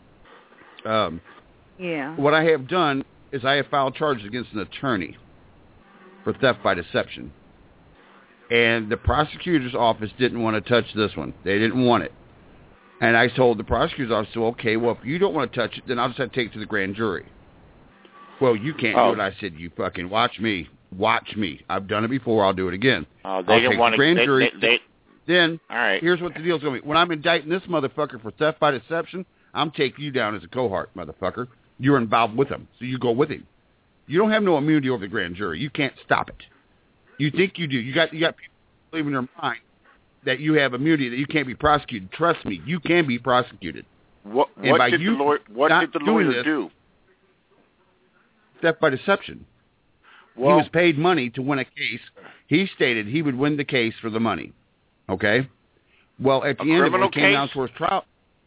What I have done is I have filed charges against an attorney for theft by deception. And the prosecutor's office didn't want to touch this one. They didn't want it. And I told the prosecutor's office, okay, well, if you don't want to touch it, then I'll just have to take it to the grand jury. Well, you can't do it. I said, you fucking watch me. Watch me. I've done it before. I'll do it again. Oh, they didn't want to. Grand jury. Then, all right. Here's what the deal's going to be. When I'm indicting this motherfucker for theft by deception, I'm taking you down as a cohort, motherfucker. You're involved with him, so you go with him. You don't have no immunity over the grand jury. You can't stop it. You think you do. You got people believe in their mind that you have immunity, that you can't be prosecuted. Trust me, you can be prosecuted. What did the lawyer do? Theft by deception. Well, he was paid money to win a case. He stated he would win the case for the money. Okay? Well, at the end of it, when it came down to his trial,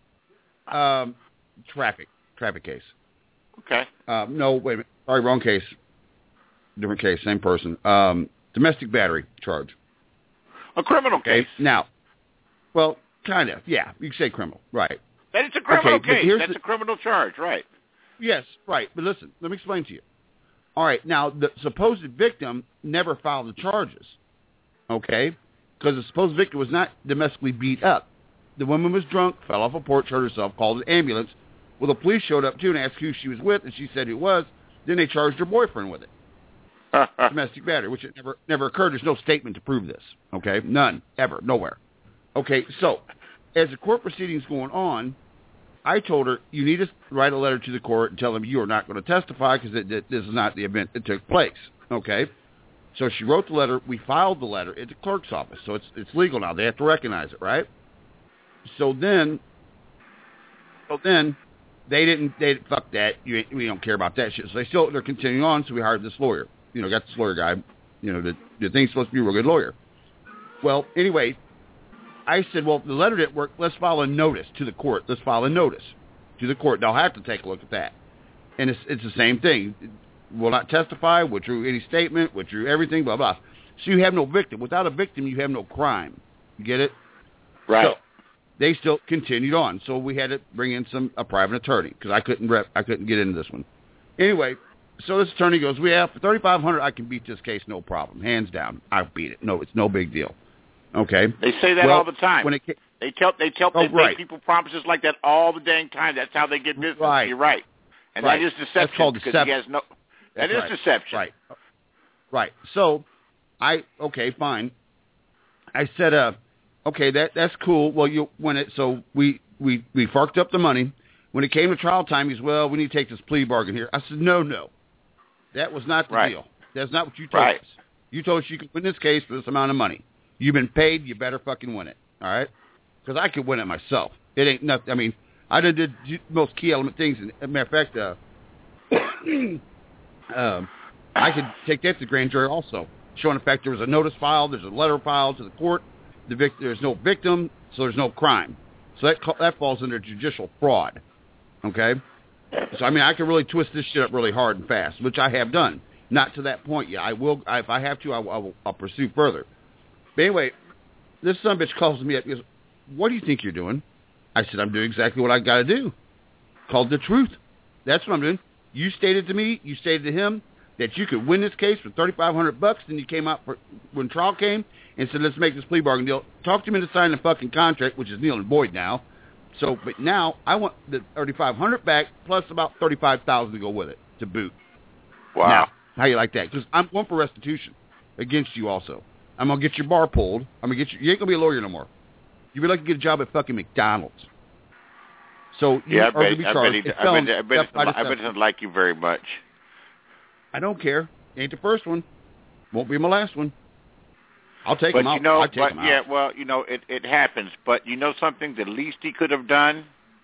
traffic case. Okay. No, wait a minute. Sorry, wrong case. Different case, same person. Domestic battery charge. A criminal case. Now, well, kind of. Yeah, you can say criminal. Right. That it's a criminal case. That's a criminal charge, right? Yes, right. But listen, let me explain to you. All right. Now, the supposed victim never filed the charges. Okay? Because the supposed victim was not domestically beat up. The woman was drunk, fell off a porch, hurt herself, called an ambulance. Well, the police showed up, too, and asked who she was with, and she said who it was. Then they charged her boyfriend with it. Domestic battery, which it never occurred. There's no statement to prove this. Okay? None. Ever. Nowhere. Okay, so as the court proceedings going on, I told her, you need to write a letter to the court and tell them you are not going to testify because this is not the event that took place. Okay? So she wrote the letter. We filed the letter at the clerk's office. So it's legal now. They have to recognize it, right? So then they fuck that. We don't care about that shit. So they're continuing on. So we hired this lawyer. Got this lawyer guy. The thing's supposed to be a real good lawyer. Well, anyway, I said, well, if the letter didn't work, let's file a notice to the court. Let's file a notice to the court. They'll have to take a look at that. And it's the same thing. Will not testify, withdrew any statement, withdrew everything, blah, blah. So you have no victim. Without a victim, you have no crime. You get it? Right. So they still continued on. So we had to bring in a private attorney because I couldn't get into this one. Anyway, so this attorney goes, for $3,500, I can beat this case, no problem. Hands down. I'll beat it. No, it's no big deal. Okay. They say that all the time. They right. make people promises like that all the dang time. That's how they get business. Right. You're right. And right. that is deception. That's called because deception. He has no. That That's is right. deception. Right. So, okay, fine. I said, okay, that's cool. Well, you win it. So we farked up the money. When it came to trial time, he said, well, we need to take this plea bargain here. I said, no. That was not the deal. That's not what you told us. You told us you could win this case for this amount of money. You've been paid. You better fucking win it. All right? Because I could win it myself. It ain't nothing. I mean, I did the most key element things. And as a matter of fact, I could take that to the grand jury also, showing the fact there was a notice filed, there's a letter filed to the court. There's no victim. so there's no crime. So that falls under judicial fraud, okay? So, I mean, I can really twist this shit up really hard and fast, which I have done. Not to that point yet. I will, if I have to, I'll pursue further. But anyway, this son of a bitch calls me up and goes, what do you think you're doing? I said, I'm doing exactly what I got to do. Called the truth. That's what I'm doing. You stated to me, you stated to him, that you could win this case for $3,500, then you came out when trial came and said, let's make this plea bargain deal. Talked him into signing the fucking contract, which is null and void now. So, but now I want the $3,500 back plus about $35,000 to go with it to boot. Wow. Now, how you like that? Because I'm going for restitution against you also. I'm gonna get your bar pulled. I'm gonna get you. You ain't gonna be a lawyer no more. You'd be lucky to get a job at fucking McDonald's. So you are going to be charged. I bet he doesn't like you very much. I don't care. Ain't the first one. Won't be my last one. I'll take him out. You know, I'll take him out. Yeah, well, you know, it happens. But you know something? The least he could have done,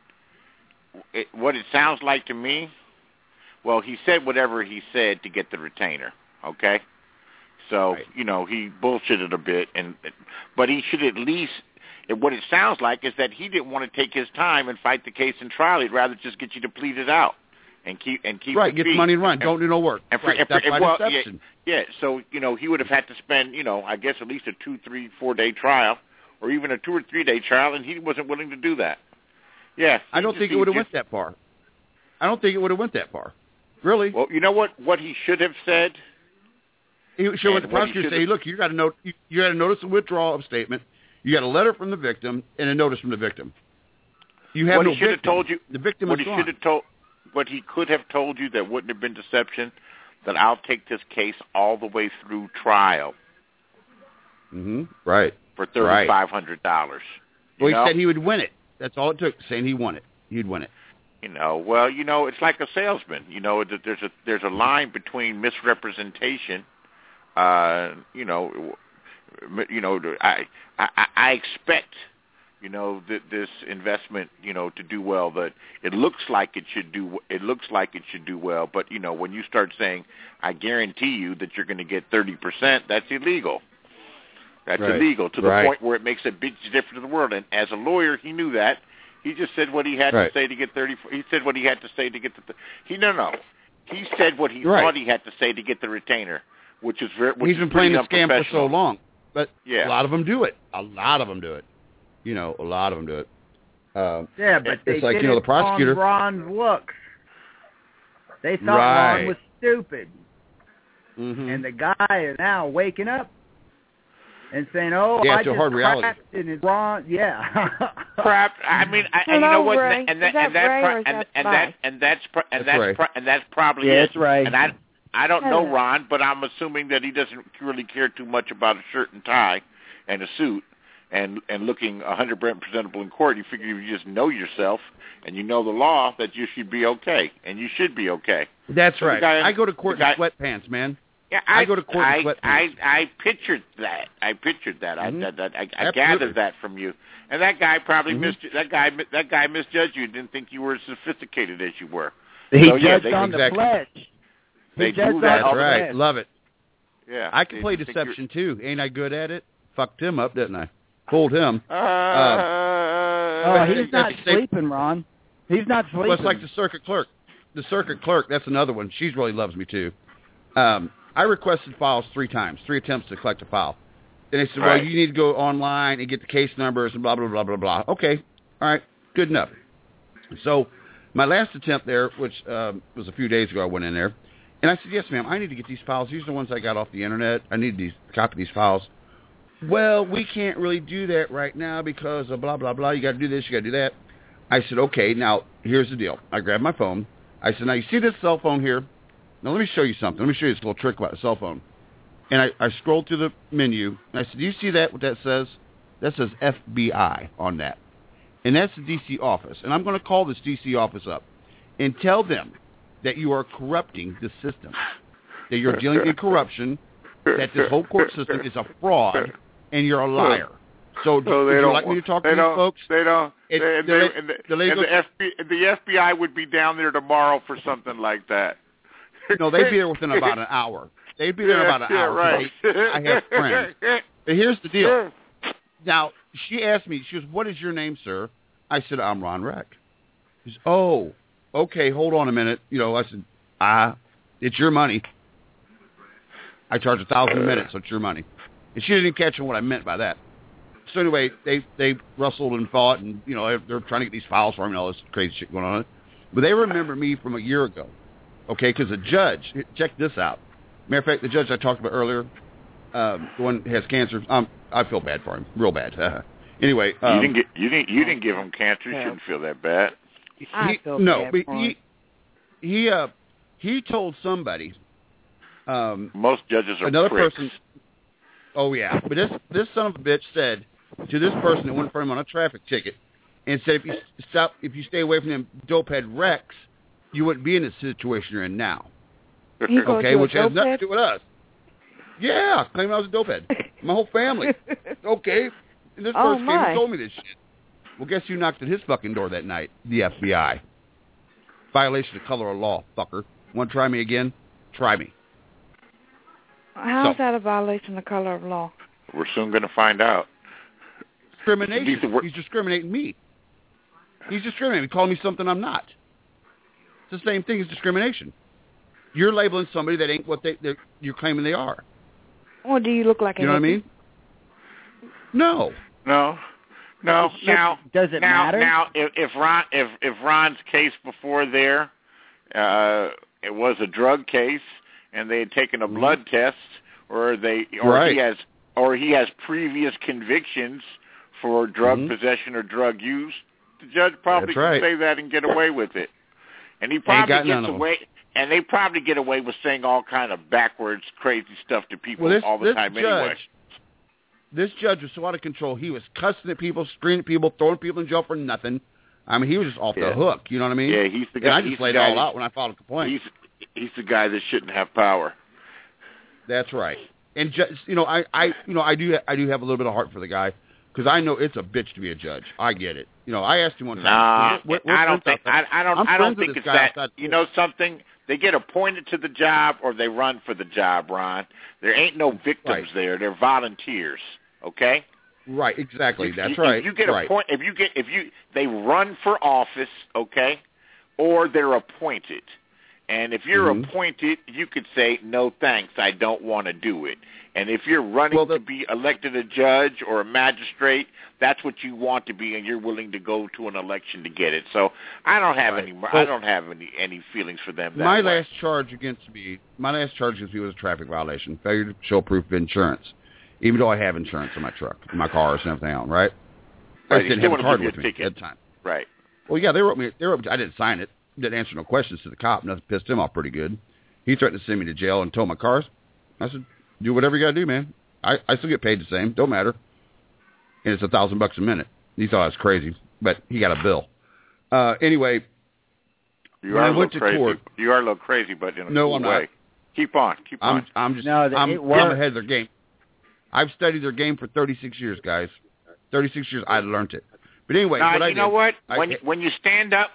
what it sounds like to me, well, he said whatever he said to get the retainer, okay? So, right. You know, he bullshitted a bit, but he should at least, what it sounds like is that he didn't want to take his time and fight the case in trial. He'd rather just get you to plead it out. And keep right, the get the money and run. Don't do no work. That's deception. Yeah, so, you know, he would have had to spend, you know, I guess at least a 2, 3, 4-day trial or even a 2 or 3-day trial, and he wasn't willing to do that. Yeah. I don't think it would have went that far. I don't think it would have went that far. Really? Well, you know what he should have said? He should have the prosecutor say, look, you got a notice of withdrawal of statement, you got a letter from the victim, and a notice from the victim. You have no victim. Have told you, the victim is gone. What he could have told you that wouldn't have been deception, that I'll take this case all the way through trial. Mm-hmm. Right. For $3,500. Well, he said he would win it. That's all it took, saying he won it. He'd win it. You know, well, you know, it's like a salesman. You know, there's a line between misrepresentation. I expect, you know, this investment, you know, to do well. That it looks like it should do well. But you know, when you start saying, "I guarantee you that you're going to get 30%," that's illegal. That's illegal to the point where it makes a big difference in the world. And as a lawyer, he knew that. He just said what he had to say to get 30. He said what he had to say to get the. He said what he thought he had to say to get the retainer, which is very. He's been playing the scam for so long, but yeah. A lot of them do it. You know, a lot of them do it. Yeah, but they like, did you know, the prosecutor. On Ron's looks. They thought Ron was stupid. Mm-hmm. And the guy is now waking up and saying, "Oh, yeah, I just hard reality. crapped in his Ron." Yeah. Crap. I mean, and you know what? And that's probably yeah, it. That's right. And I don't know Ron, but I'm assuming that he doesn't really care too much about a shirt and tie and a suit and looking 100% presentable in court. You figure if you just know yourself and you know the law, that you should be okay, and you should be okay. That's right. I go to court in sweatpants, man. Yeah, I go to court in sweatpants. I pictured that. Mm-hmm. I gathered that from you. And that guy probably that guy misjudged you. Didn't think you were as sophisticated as you were. He judged on the flesh. They do that. That's right. Love it. Yeah. I can play deception too. Ain't I good at it? Fucked him up, didn't I? Fooled him. He's not sleeping, Ron. He's not sleeping. Well, it's like the circuit clerk. The circuit clerk, that's another one. She really loves me too. I requested files 3 times, 3 attempts to collect a file. And they said, well, you need to go online and get the case numbers and blah, blah, blah, blah, blah. Okay. All right. Good enough. So my last attempt there, which was a few days ago, I went in there. And I said, yes, ma'am, I need to get these files. These are the ones I got off the Internet. I need to copy these files. Well, we can't really do that right now because of blah, blah, blah. You got to do this, you got to do that. I said, okay, now here's the deal. I grabbed my phone. I said, now you see this cell phone here? Now let me show you something. Let me show you this little trick about a cell phone. And I scrolled through the menu, and I said, do you see that, what that says? That says FBI on that. And that's the D.C. office. And I'm going to call this D.C. office up and tell them that you are corrupting the system, that you're dealing in corruption, that this whole court system is a fraud, and you're a liar. So would you like me to talk to these folks? They don't. The FBI would be down there tomorrow for something like that. No, they'd be there within about an hour. They'd be there in about an hour. Right. I have friends. But here's the deal. Now, she asked me, she goes, what is your name, sir? I said, I'm Ron Reck. She says, oh, okay, hold on a minute. I said, it's your money. I charge $1,000 a minute, so it's your money. And she didn't catch on what I meant by that. So anyway, they wrestled and fought, and, they're trying to get these files for me and all this crazy shit going on. But they remember me from a year ago, okay, because the judge, check this out. Matter of fact, the judge I talked about earlier, the one who has cancer, I feel bad for him, real bad. Anyway, you didn't give him cancer. You shouldn't feel that bad. I feel bad for him. He told somebody. Most judges are another pricks. person. Oh yeah, but this son of a bitch said to this person that went for him on a traffic ticket, and said if you stay away from them dopehead wrecks, you wouldn't be in the situation you're in now. Okay, which has nothing to do with us. Yeah, claiming I was a dopehead. My whole family. Okay. And this person came and told me this shit. Well, guess who knocked at his fucking door that night? The FBI. Violation of color of law, fucker. Want to try me again? Try me. How is that a violation of color of law? We're soon going to find out. Discrimination. He's discriminating me. He's discriminating. He's calling me something I'm not. It's the same thing as discrimination. You're labeling somebody that ain't what you're claiming they are. Well, do you look like a You know what I mean? No. No. Now, does it matter? Now, if Ron's case before there, it was a drug case, and they had taken a blood test, he has previous convictions for drug possession or drug use, the judge probably can say that and get away with it. And he probably gets away. And they probably get away with saying all kind of backwards, crazy stuff to people all the time anyway. This judge was so out of control. He was cussing at people, screaming at people, throwing people in jail for nothing. I mean, he was just off the hook. You know what I mean? Yeah, he's the guy. And I just laid it all out when I filed a complaint. He's the guy that shouldn't have power. That's right. And I do have a little bit of heart for the guy because I know it's a bitch to be a judge. I get it. I asked him one time. I don't think it's that. You know something? They get appointed to the job or they run for the job, Ron. There ain't no victims there. They're volunteers. Okay? Right, exactly. That's right. If you get appointed, they run for office, okay? Or they're appointed. And if you're appointed, you could say, no thanks, I don't want to do it. And if you're running to be elected a judge or a magistrate, that's what you want to be, and you're willing to go to an election to get it. So I don't have any feelings for them. My last charge against me was a traffic violation, failure to show proof of insurance, even though I have insurance in my truck, in my cars, and everything else, right? I just didn't have a card with me at the time. Right. Well, yeah, they wrote me. I didn't sign it. Didn't answer no questions to the cop. Nothing pissed him off pretty good. He threatened to send me to jail and tow my cars. I said, do whatever you got to do, man. I still get paid the same. Don't matter. And it's $1,000 a minute. He thought I was crazy, but he got a bill. Anyway, when I went to court, you are a little crazy, but in a cool way. Not. Keep on. I'm ahead of their game. I've studied their game for 36 years, guys. 36 years, I learned it. But anyway, when you stand up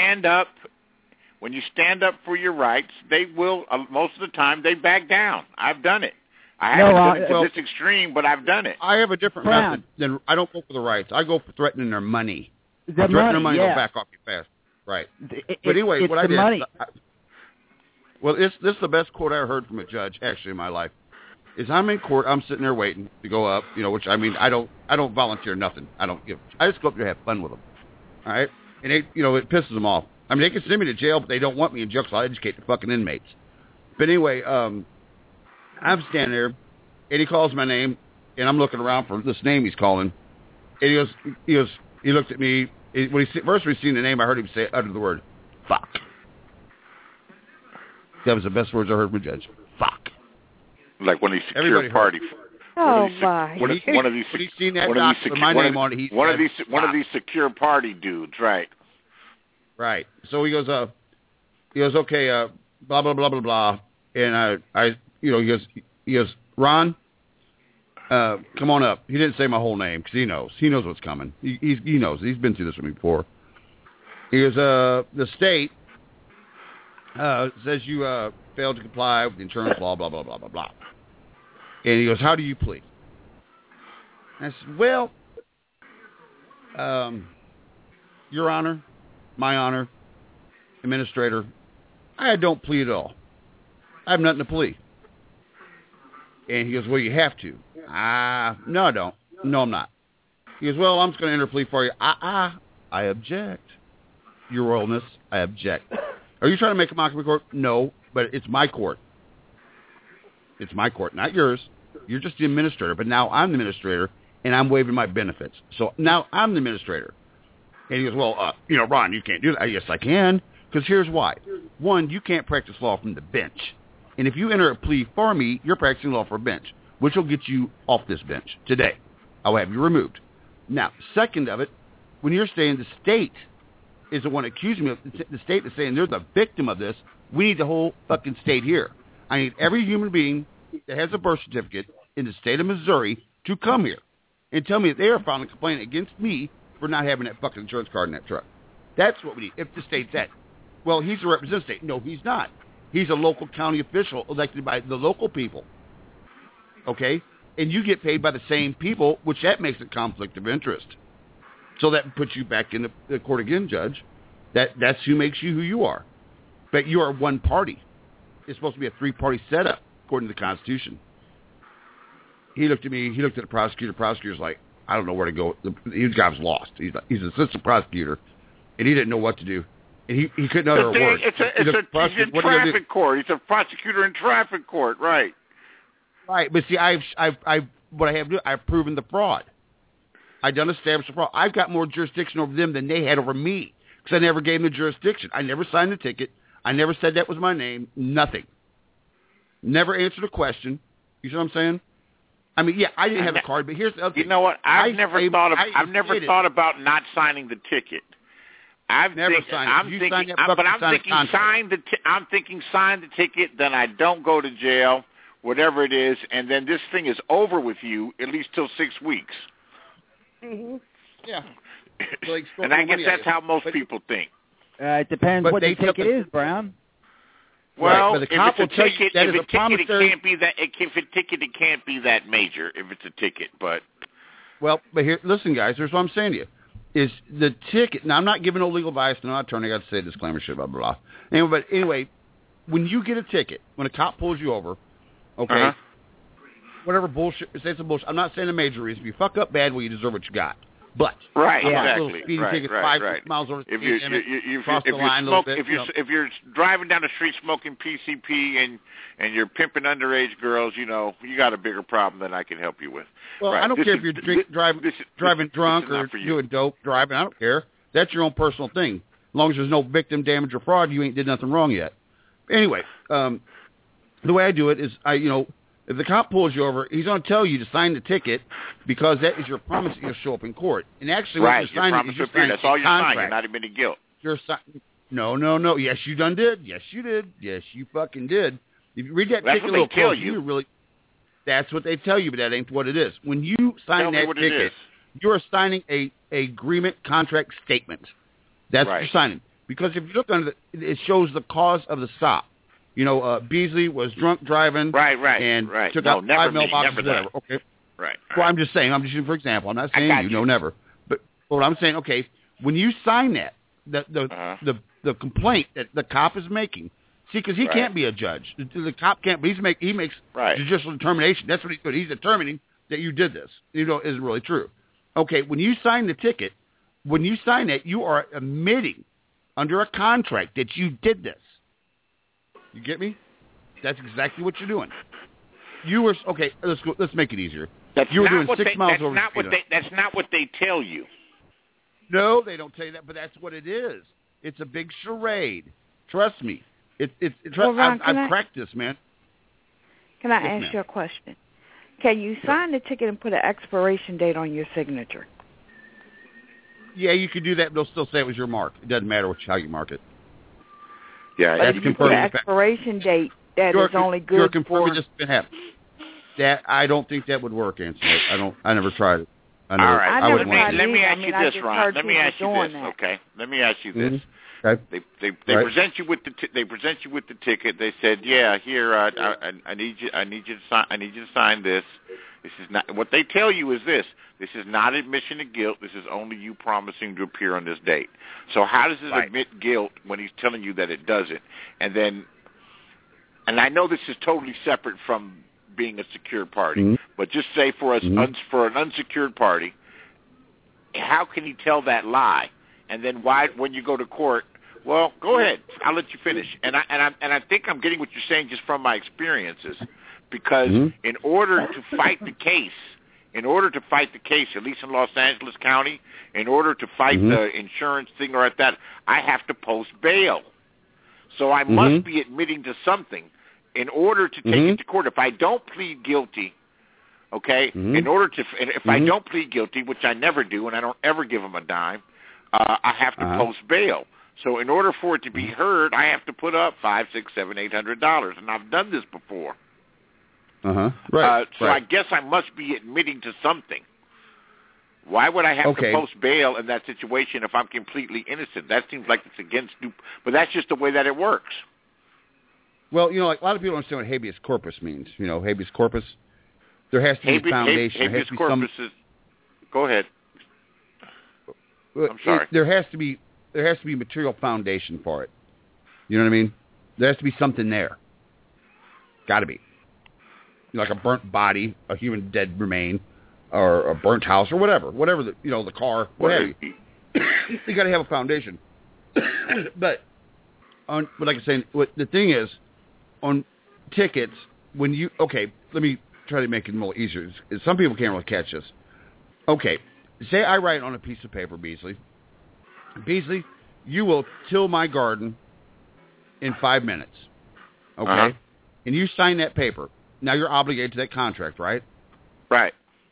for your rights, they will most of the time they back down. I've done it. I haven't done it to this extreme, but I've done it. I have a different method than I don't go for the rights. I go for threatening their money. Threatening their money, they'll back off you fast. Right. But anyway, what I did. Money. This is the best quote I ever heard from a judge actually in my life. Is I'm in court, I'm sitting there waiting to go up, which I mean, I don't volunteer nothing. I just go up there and have fun with them. All right? And it pisses them off. I mean, they can send me to jail, but they don't want me in jail, so I educate the fucking inmates. But anyway, I'm standing there, and he calls my name, and I'm looking around for this name he's calling. And he looked at me. First when he seen the name, I heard him utter the word, fuck. That was the best words I heard from a judge. Fuck. Like when he's secure party. Oh my! One of these secure party dudes, right? Right. So he goes, okay, blah blah blah blah blah, and he goes, Ron, come on up. He didn't say my whole name because he knows what's coming. He knows. He's been through this with me before. He goes, the state says you failed to comply with the insurance law, blah blah blah blah blah. And he goes, how do you plead? I said, well, Your Honor, my honor, administrator, I don't plead at all. I have nothing to plead. And he goes, well, you have to. No, I don't. No, I'm not. He goes, well, I'm just going to enter a plea for you. I object. Your Royalness, I object. Are you trying to make a mockery court? No, but it's my court. It's my court, not yours. You're just the administrator, but now I'm the administrator, and I'm waiving my benefits. So now I'm the administrator. And he goes, well, Ron, you can't do that. Yes, I can, because here's why. One, you can't practice law from the bench. And if you enter a plea for me, you're practicing law for a bench, which will get you off this bench today. I will have you removed. Now, second of it, when you're saying the state is the one accusing me of, the state is saying they're the victim of this, we need the whole fucking state here. I need every human being that has a birth certificate in the state of Missouri to come here and tell me that they are filing a complaint against me for not having that fucking insurance card in that truck. That's what we need. If the state said, well, he's a representative state. No, he's not. He's a local county official elected by the local people. Okay? And you get paid by the same people, which that makes a conflict of interest. So that puts you back in the court again, Judge. That's who makes you who you are. But you are one party. It's supposed to be a three-party setup, according to the Constitution. He looked at me. He looked at the prosecutor. The prosecutor's like, I don't know where to go. The guy was lost. He's an assistant prosecutor, and he didn't know what to do. And he couldn't utter a word. He's in traffic court. He's a prosecutor in traffic court, right? Right, but see, I've proven the fraud. I've done established the fraud. I've got more jurisdiction over them than they had over me because I never gave them the jurisdiction. I never signed the ticket. I never said that was my name. Nothing. Never answered a question. You see what I'm saying? I mean, yeah, I didn't have a card, but here's the other thing. You know what? I've never thought about not signing the ticket. I'm thinking sign the ticket, then I don't go to jail, whatever it is, and then this thing is over with you at least till 6 weeks. Mm-hmm. Yeah. And I guess that's how most people think. It depends what the ticket is, Brown. Well, right, but the cop will tell you that is a promissory. It can't be that major if it's a ticket, but. Well, but here, listen, guys. Here's what I'm saying to you: is the ticket. Now, I'm not giving no legal advice. I'm not an attorney. I got to say disclaimer, shit, blah blah blah. Anyway, when you get a ticket, when a cop pulls you over, okay, whatever bullshit, say it's a bullshit. I'm not saying a major reason. If you fuck up bad, well, you deserve what you got. But exactly. Ticket, right. Miles over if you're driving down the street smoking PCP and you're pimping underage girls, you got a bigger problem than I can help you with. Well, I don't care if you're driving drunk or doing dope driving. I don't care. That's your own personal thing. As long as there's no victim damage or fraud, you ain't did nothing wrong yet. Anyway, the way I do it is if the cop pulls you over, he's going to tell you to sign the ticket because that is your promise that you'll show up in court. And actually, what you're signing is you're signing that's all you're contract. signing, not admitting guilt. No. Yes, you done did. Yes, you did. Yes, you fucking did. If you read that ticket a little close, that's what they tell you, but that ain't what it is. When you sign that ticket, you're signing a agreement contract statement. That's what you're signing. Because if you look under it shows the cause of the stop. Beasley was drunk driving and took out 5 mailboxes, whatever. Okay. Right. Well, I'm just saying, I'm just using for example. I'm not saying never. But what I'm saying, okay, when you sign that, the complaint that the cop is making, see, because he can't be a judge. The cop can't, but he makes judicial determination. That's what he's doing. He's determining that you did this. Isn't really true. Okay, when you sign the ticket, when you sign it, you are admitting under a contract that you did this. You get me? That's exactly what you're doing. You were okay. Let's make it easier. You were doing 6 miles over the speed limit. That's not what they tell you. No, they don't tell you that, but that's what it is. It's a big charade. Trust me. Ron, I've cracked this, man. Can I ask you a question? Can you sign the ticket and put an expiration date on your signature? Yeah, you could do that, but they'll still say it was your mark. It doesn't matter how you mark it. Yeah, that's confirmed. An expiration date that is only good you're confirming this been happening. That I don't think that would work, Anthony. I never tried it. All right. Let me ask you this, Ron. Let me ask you this. Okay. Let me ask you this. Okay. They present you with the ticket. They said, "Yeah, here I need you to sign this. This is not what they tell you is this. This is not admission of guilt. This is only you promising to appear on this date. So how does it admit guilt when he's telling you that it doesn't? And I know this is totally separate from being a secured party, but just say for us for an unsecured party, how can he tell that lie? And then why, when you go to court? Well, go ahead. I'll let you finish. And I think I'm getting what you're saying just from my experiences, because in order to fight the case, at least in Los Angeles County, in order to fight the insurance thing or at that, I have to post bail. So I must be admitting to something in order to take it to court. If I don't plead guilty, okay, if I don't plead guilty, which I never do, and I don't ever give them a dime, I have to post bail. So in order for it to be heard, I have to put up $500, $600, $700, $800, and I've done this before. Right. So I guess I must be admitting to something. Why would I have to post bail in that situation if I'm completely innocent? That seems like it's against due, but that's just the way that it works. Well, like a lot of people don't understand what habeas corpus means. Habeas corpus. There has to be a foundation. Habeas corpus is. Go ahead. I'm sorry. There has to be material foundation for it. You know what I mean? There has to be something there. Got to be. Like a burnt body, a human dead remain, or a burnt house, or whatever the car, whatever. You got to have a foundation. But like I say, the thing is, on tickets, let me try to make it more easier. Some people can't really catch this. Okay, say I write on a piece of paper, Beasley, you will till my garden in 5 minutes. Okay? And you sign that paper. Now you're obligated to that contract, right? Right.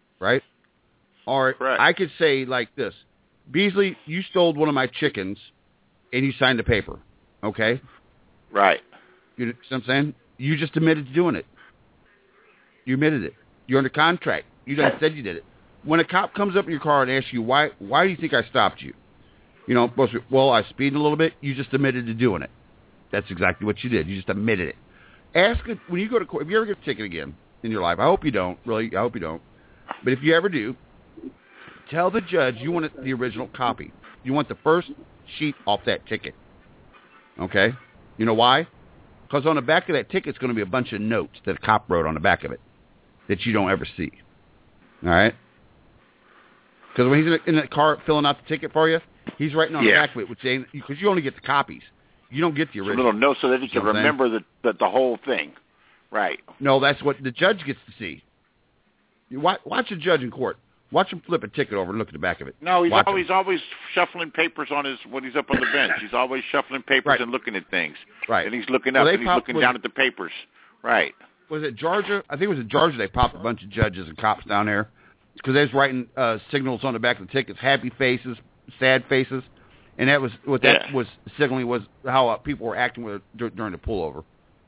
Or I could say like this: Beasley, you stole one of my chickens, and you signed the paper. Okay? Right. You know what I'm saying? You just admitted to doing it. You admitted it. You're under contract. You done said you did it. When a cop comes up in your car and asks you, why do you think I stopped you? Well, I speeded a little bit. You just admitted to doing it. That's exactly what you did. You just admitted it. Ask it when you go to court. If you ever get a ticket again in your life, I hope you don't. Really, I hope you don't. But if you ever do, tell the judge you want the original copy. You want the first sheet off that ticket. Okay? You know why? Because on the back of that ticket is going to be a bunch of notes that a cop wrote on the back of it that you don't ever see. All right? Because when he's in the car filling out the ticket for you, he's writing on the back of it, because you only get the copies. You don't get the original. A little note so that he can remember the whole thing. Right. No, that's what the judge gets to see. You watch a judge in court. Watch him flip a ticket over and look at the back of it. No, he's always shuffling papers when he's up on the bench. He's always shuffling papers and looking at things. Right. And he's looking up and he's looking down at the papers. Right. Was it Georgia? I think it was in Georgia they popped a bunch of judges and cops down there because they was writing signals on the back of the tickets, happy faces, sad faces. And that was what that was signaling was how people were acting during the pullover.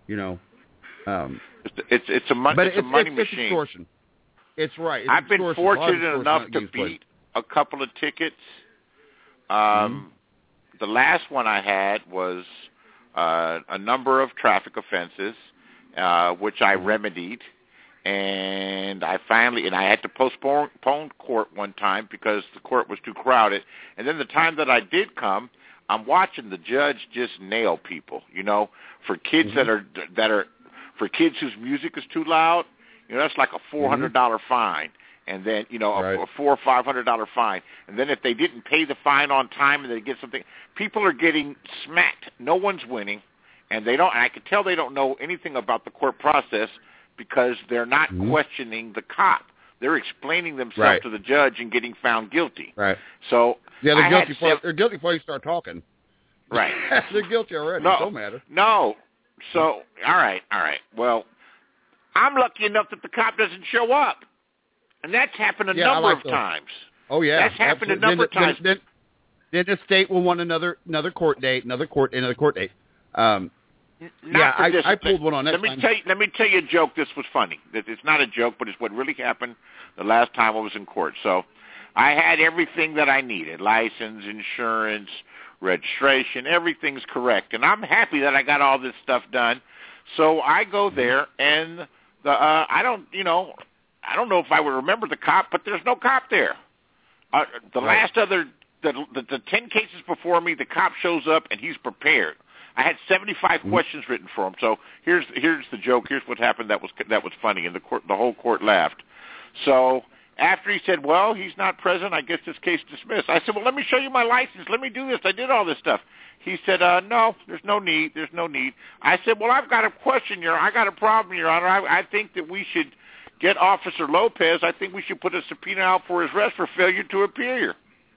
It's a money machine. It's extortion. It's right. I've been fortunate enough to beat a couple of tickets. The last one I had was a number of traffic offenses, which I remedied. And I had to postpone court one time because the court was too crowded. And then the time that I did come, I'm watching the judge just nail people. For kids for kids whose music is too loud, that's like a $400 fine, and then a $400 or $500 fine. And then if they didn't pay the fine on time and they get something, people are getting smacked. No one's winning, and they don't. And I can tell they don't know anything about the court process, because they're not questioning the cop. They're explaining themselves to the judge and getting found guilty. Right. So they're guilty before you start talking. Right. They're guilty already. No, it don't matter. No. So all right. Well, I'm lucky enough that the cop doesn't show up, and that's happened a number of times. Oh yeah, that's happened a number of times. Then the state will want another court date, another court date. I pulled one on that. Let me tell you a joke. This was funny. It's not a joke, but it's what really happened the last time I was in court. So I had everything that I needed: license, insurance, registration. Everything's correct, and I'm happy that I got all this stuff done. So I go there, and I don't, I don't know if I would remember the cop, but there's no cop there. The 10 cases before me, the cop shows up and he's prepared. I had 75 questions written for him. So here's the joke. Here's what happened. That was funny, and the whole court laughed. So after he said, "Well, he's not present, I guess this case dismissed." I said, "Well, let me show you my license. Let me do this. I did all this stuff." He said, "No, there's no need. There's no need." I said, "Well, I've got a question, I got a problem, Your Honor. I think that we should get Officer Lopez. I think we should put a subpoena out for his arrest for failure to appear."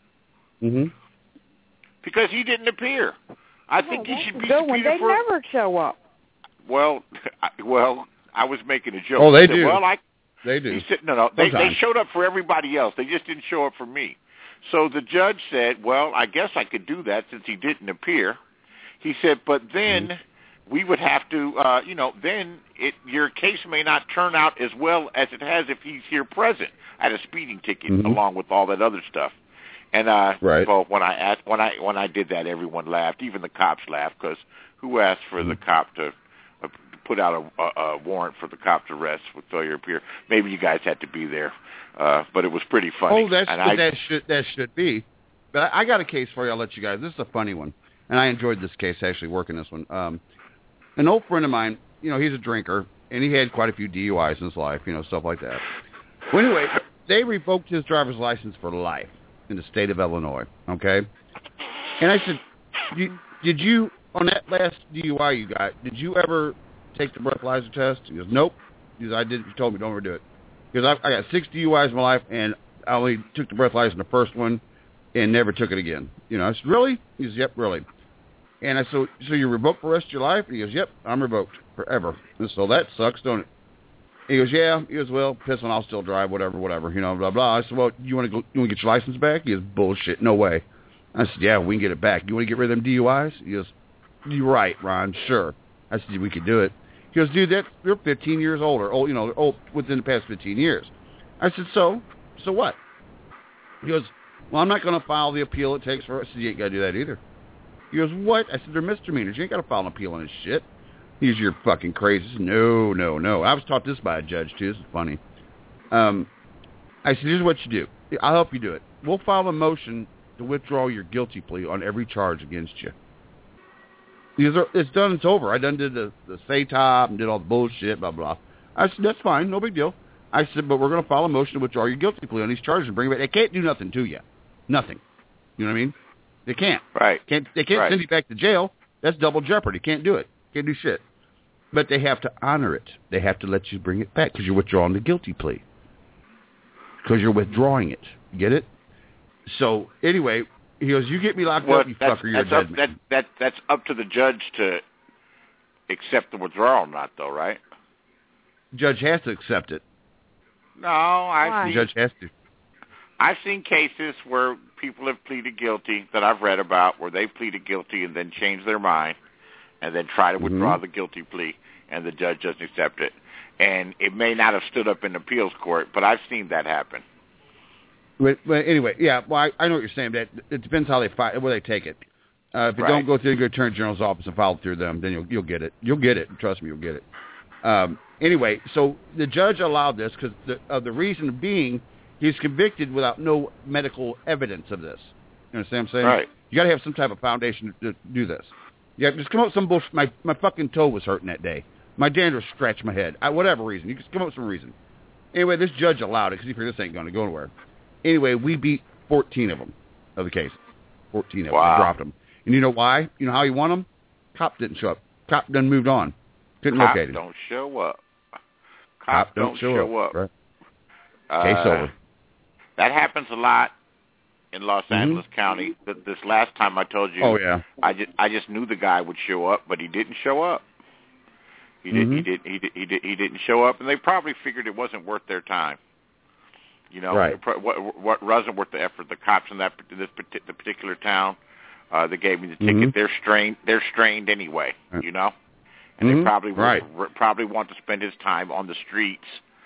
Because he didn't appear. I think he should be subpoenaed They for... never show up. Well, I was making a joke. Oh, they do. They do. He said, no. They showed up for everybody else. They just didn't show up for me. So the judge said, well, I guess I could do that since he didn't appear. He said, but then we would have to, your case may not turn out as well as it has if he's here present. I had a speeding ticket along with all that other stuff. And well, when I did that, everyone laughed. Even the cops laughed, because who asked for the cop to put out a warrant for the cop to arrest with failure to appear? Maybe you guys had to be there, but it was pretty funny. Oh, that should be. But I got a case for you. I'll let you guys. This is a funny one, and I enjoyed this case, actually working this one. An old friend of mine, he's a drinker, and he had quite a few DUIs in his life, stuff like that. Well, anyway, they revoked his driver's license for life in the state of Illinois, okay? And I said, did you, on that last DUI you got, did you ever take the breathalyzer test? He goes, nope. He goes, I did. You told me, don't ever do it. Because I got 6 DUIs in my life, and I only took the breathalyzer in the first one and never took it again. I said, really? He goes, yep, really. And I said, so you're revoked for the rest of your life? And he goes, yep, I'm revoked forever. And so that sucks, don't it? He goes, yeah. He goes, well, piss on, I'll still drive, whatever, blah, blah. I said, well, you want to get your license back? He goes, bullshit, no way. I said, yeah, we can get it back. You want to get rid of them DUIs? He goes, you're right, Ron, sure. I said, we could do it. He goes, dude, you're 15 years older, old within the past 15 years. I said, so what? He goes, well, I'm not going to file the appeal it takes for us. I said, you ain't got to do that either. He goes, what? I said, they're misdemeanors. You ain't got to file an appeal on this shit. He goes, you're fucking crazy. I said, no. I was taught this by a judge, too. This is funny. I said, here's what you do. I'll help you do it. We'll file a motion to withdraw your guilty plea on every charge against you. Because it's done, it's over. I done did the SATOP and did all the bullshit, blah, blah. I said, that's fine, no big deal. I said, but we're going to file a motion to withdraw your guilty plea on these charges and bring it back. They can't do nothing to you. Nothing. You know what I mean? They can't. Right. They can't send you back to jail. That's double jeopardy. Can't do it. Can't do shit. But they have to honor it. They have to let you bring it back because you're withdrawing the guilty plea. Because you're withdrawing it. You get it? So, anyway, he goes, you get me locked up, you fucker, you're a dead man. That's up to the judge to accept the withdrawal or not, though, right? The judge has to accept it. No, the judge has to. I've seen cases where people have pleaded guilty that I've read about where they pleaded guilty and then changed their mind and then try to withdraw the guilty plea, and the judge doesn't accept it. And it may not have stood up in the appeals court, but I've seen that happen. But anyway, yeah, well, I know what you're saying. That it depends how they where they take it. If it don't go through the Attorney General's office and file it through them, then you'll get it. You'll get it. Trust me, you'll get it. Anyway, so the judge allowed this because the reason being he's convicted without no medical evidence of this. You understand what I'm saying? Right. You got to have some type of foundation to do this. Yeah, just come up with some bullshit. My fucking toe was hurting that day. My dandruff scratched my head. Whatever reason. You just come up with some reason. Anyway, this judge allowed it because he figured this ain't going to go anywhere. Anyway, we beat 14 of them, of the cases. 14 of them. Wow. We dropped them. And you know why? You know how he won them? Cop didn't show up. Cop done moved on. Couldn't locate him. Cop don't show up. Cop don't show up. Right. Case over. That happens a lot in Los Angeles County. This last time I told you, I just knew the guy would show up, but he didn't show up. He didn't show up, and they probably figured it wasn't worth their time. You know, what wasn't worth the effort. The cops in the particular town, they gave me the ticket. They're strained anyway. You know, and they probably want to spend his time on the streets.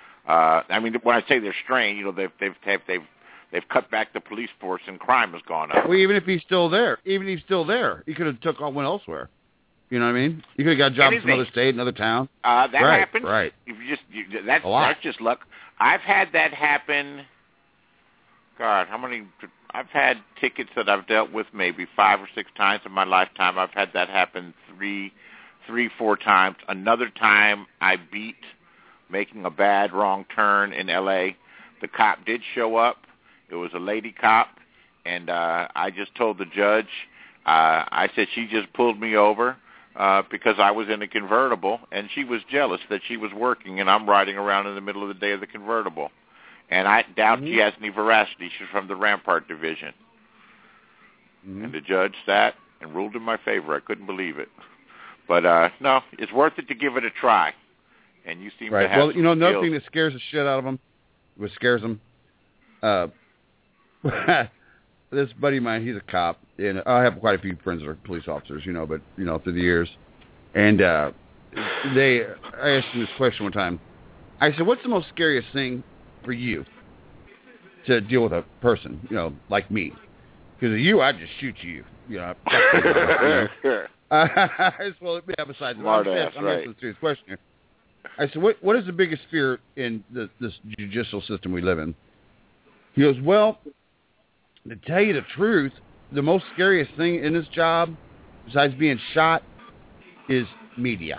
I mean, when I say they're strained, you know, they've cut back the police force and crime has gone up. Well, even if he's still there, he could have went elsewhere. You know what I mean? You could have got a job in some other state, another town. That happens. Right. If that's just luck. I've had that happen. God, how many? I've had tickets that I've dealt with maybe 5 or 6 times in my lifetime. I've had that happen 4 times. Another time I beat making a bad wrong turn in L.A. The cop did show up. It was a lady cop, and I just told the judge, I said she just pulled me over because I was in a convertible, and she was jealous that she was working, and I'm riding around in the middle of the day of the convertible. And I doubt she has any veracity. She's from the Rampart Division. And the judge sat and ruled in my favor. I couldn't believe it. But, no, it's worth it to give it a try. And you seem to have Well, you know, another skills. thing that scares the shit out of them, what scares them, this buddy of mine, he's a cop, and I have quite a few friends that are police officers, you know, but, you know, through the years. And I asked him this question one time. I said, what's the most scariest thing for you to deal with a person, you know, like me? Because of you, I'd just shoot you. You know, well, yeah, besides that, I'm asking a serious question here. I said, what is the biggest fear in this judicial system we live in? He goes, well, to tell you the truth, the most scariest thing in this job, besides being shot, is media.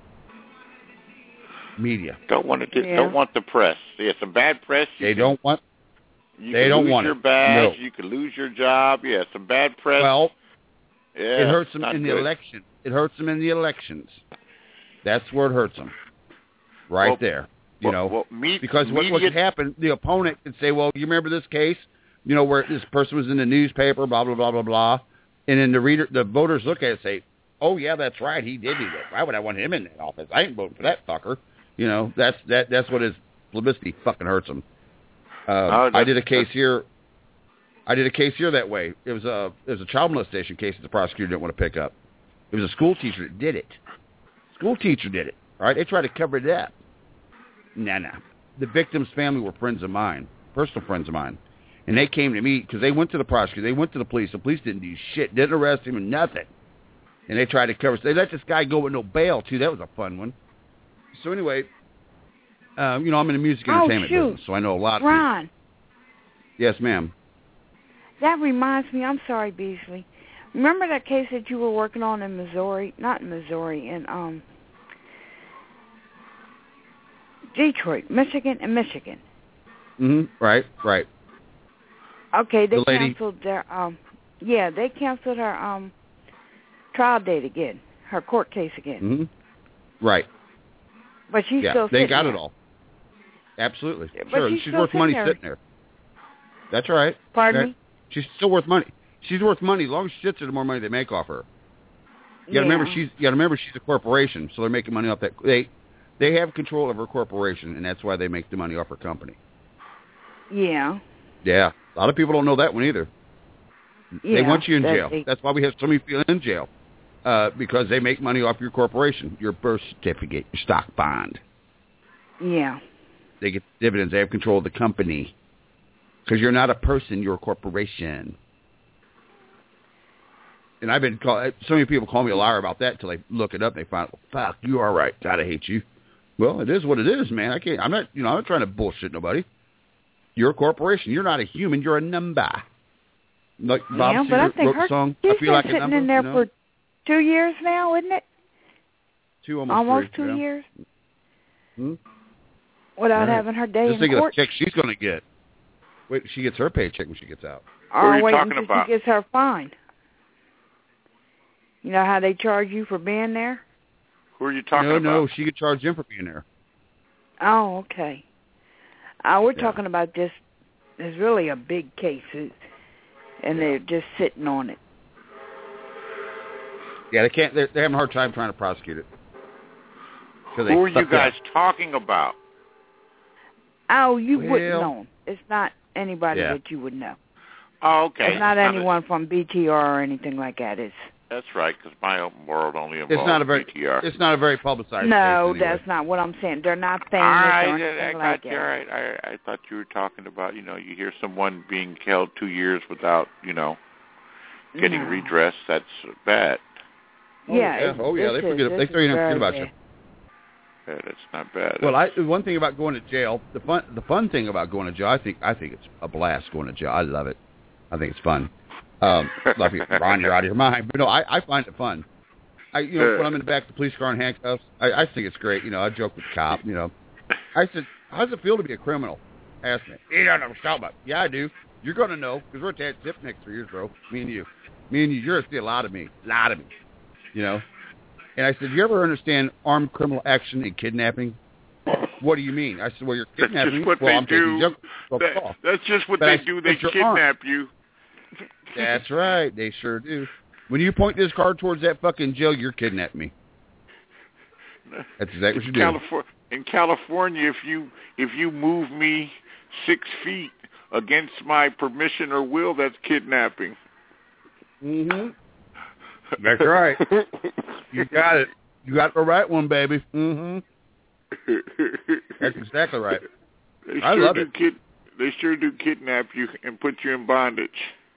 Media. Don't want the press. Yeah, some bad press. They don't want your it. badge. No. You could lose your job. Yeah, some bad press. Well, yeah, it hurts them in the good. election. It hurts them in the elections. That's where it hurts them. Right there. You know, because what could happen, the opponent could say, well, you remember this case, you know, where this person was in the newspaper, blah, blah, blah, blah, blah. And then the voters look at it and say, oh, yeah, that's right. He did do that. Why would I want him in that office? I ain't voting for that fucker. You know, that's what his publicity fucking hurts him. I did a case here that way. It was a child molestation case that the prosecutor didn't want to pick up. It was a school teacher that did it. School teacher did it. All right, they tried to cover it up. Nah. The victim's family were friends of mine, personal friends of mine. And they came to me because they went to the prosecutor. They went to the police. The police didn't do shit. Didn't arrest him or nothing. And they tried to cover it. They let this guy go with no bail, too. That was a fun one. So anyway, you know, I'm in the music entertainment business, so I know a lot of people. Ron. Yes, ma'am. That reminds me, I'm sorry, Beasley. Remember that case that you were working on in Missouri? Not in Missouri, in Detroit, Michigan. Right. Okay, they canceled their they canceled her trial date again, her court case again. Right. But she's still sitting they got there. it all. Absolutely. But sure, she's worth money sitting there. That's right. Pardon me? She's still worth money. She's worth money. As long as she sits there, the more money they make off her. You gotta remember she's a corporation, so they're making money off that. They have control of her corporation, and that's why they make the money off her company. Yeah. Yeah. A lot of people don't know that one either. Yeah, they want you in jail. That's why we have so many people in jail. Because they make money off your corporation, your birth certificate, your stock bond. Yeah. They get dividends. They have control of the company. Because you're not a person, you're a corporation. And I've been called, so many people call me a liar about that until they look it up and they find, well, fuck, you are right. God, I hate you. Well, it is what it is, man. I'm not trying to bullshit nobody. You're a corporation. You're not a human. You're a number. Like Bob Seger wrote the song, I Feel Like a Number. She's been sitting in there for 2 years now, isn't it? Almost 2 years. Without having her day in court. Just think of the check she's going to get. Wait, she gets her paycheck when she gets out. Or wait until she gets her fine. You know how they charge you for being there? Who are you talking about? No, she could charge him for being there. Oh, okay. We're talking about this. It's really a big case, and they're just sitting on it. Yeah, they can't. They're having a hard time trying to prosecute it. Who are you guys talking about? Oh, you wouldn't know. It's not anybody that you would know. Oh, okay. It's not anyone from BTR or anything like that. That's right, because my open world only involves BTR. It's not a very publicized No, case anyway. that's not what I'm saying. They're not famous or anything like that. I thought you were talking about, you hear someone being held 2 years without, getting redress. That's bad. Oh yeah. They forget about you. Yeah, that's not bad. Well, one thing about going to jail, the fun thing about going to jail, I think it's a blast going to jail. I love it. I think it's fun. Like Ron, you're out of your mind, but no, I find it fun. When I'm in the back of the police car in handcuffs, I think it's great. I joke with the cop. I said, "How does it feel to be a criminal?" Ask me. You don't know what I'm talking about. Yeah, I do. You're gonna know because we're attached hip next 3 years, bro. Me and you. You're gonna see a lot of me. And I said, "You ever understand armed criminal action and kidnapping?" What do you mean? I said, "Well, you're kidnapping." That's just what they do. That's just what they do. They kidnap you. That's right. They sure do. When you point this card towards that fucking jail, you're kidnapping me. That's exactly what you do. In California, if you move me 6 feet against my permission or will, that's kidnapping. Mm-hmm. That's right. You got it. You got the right one, baby. Mm-hmm. That's exactly right. I love it. They sure do kidnap you and put you in bondage.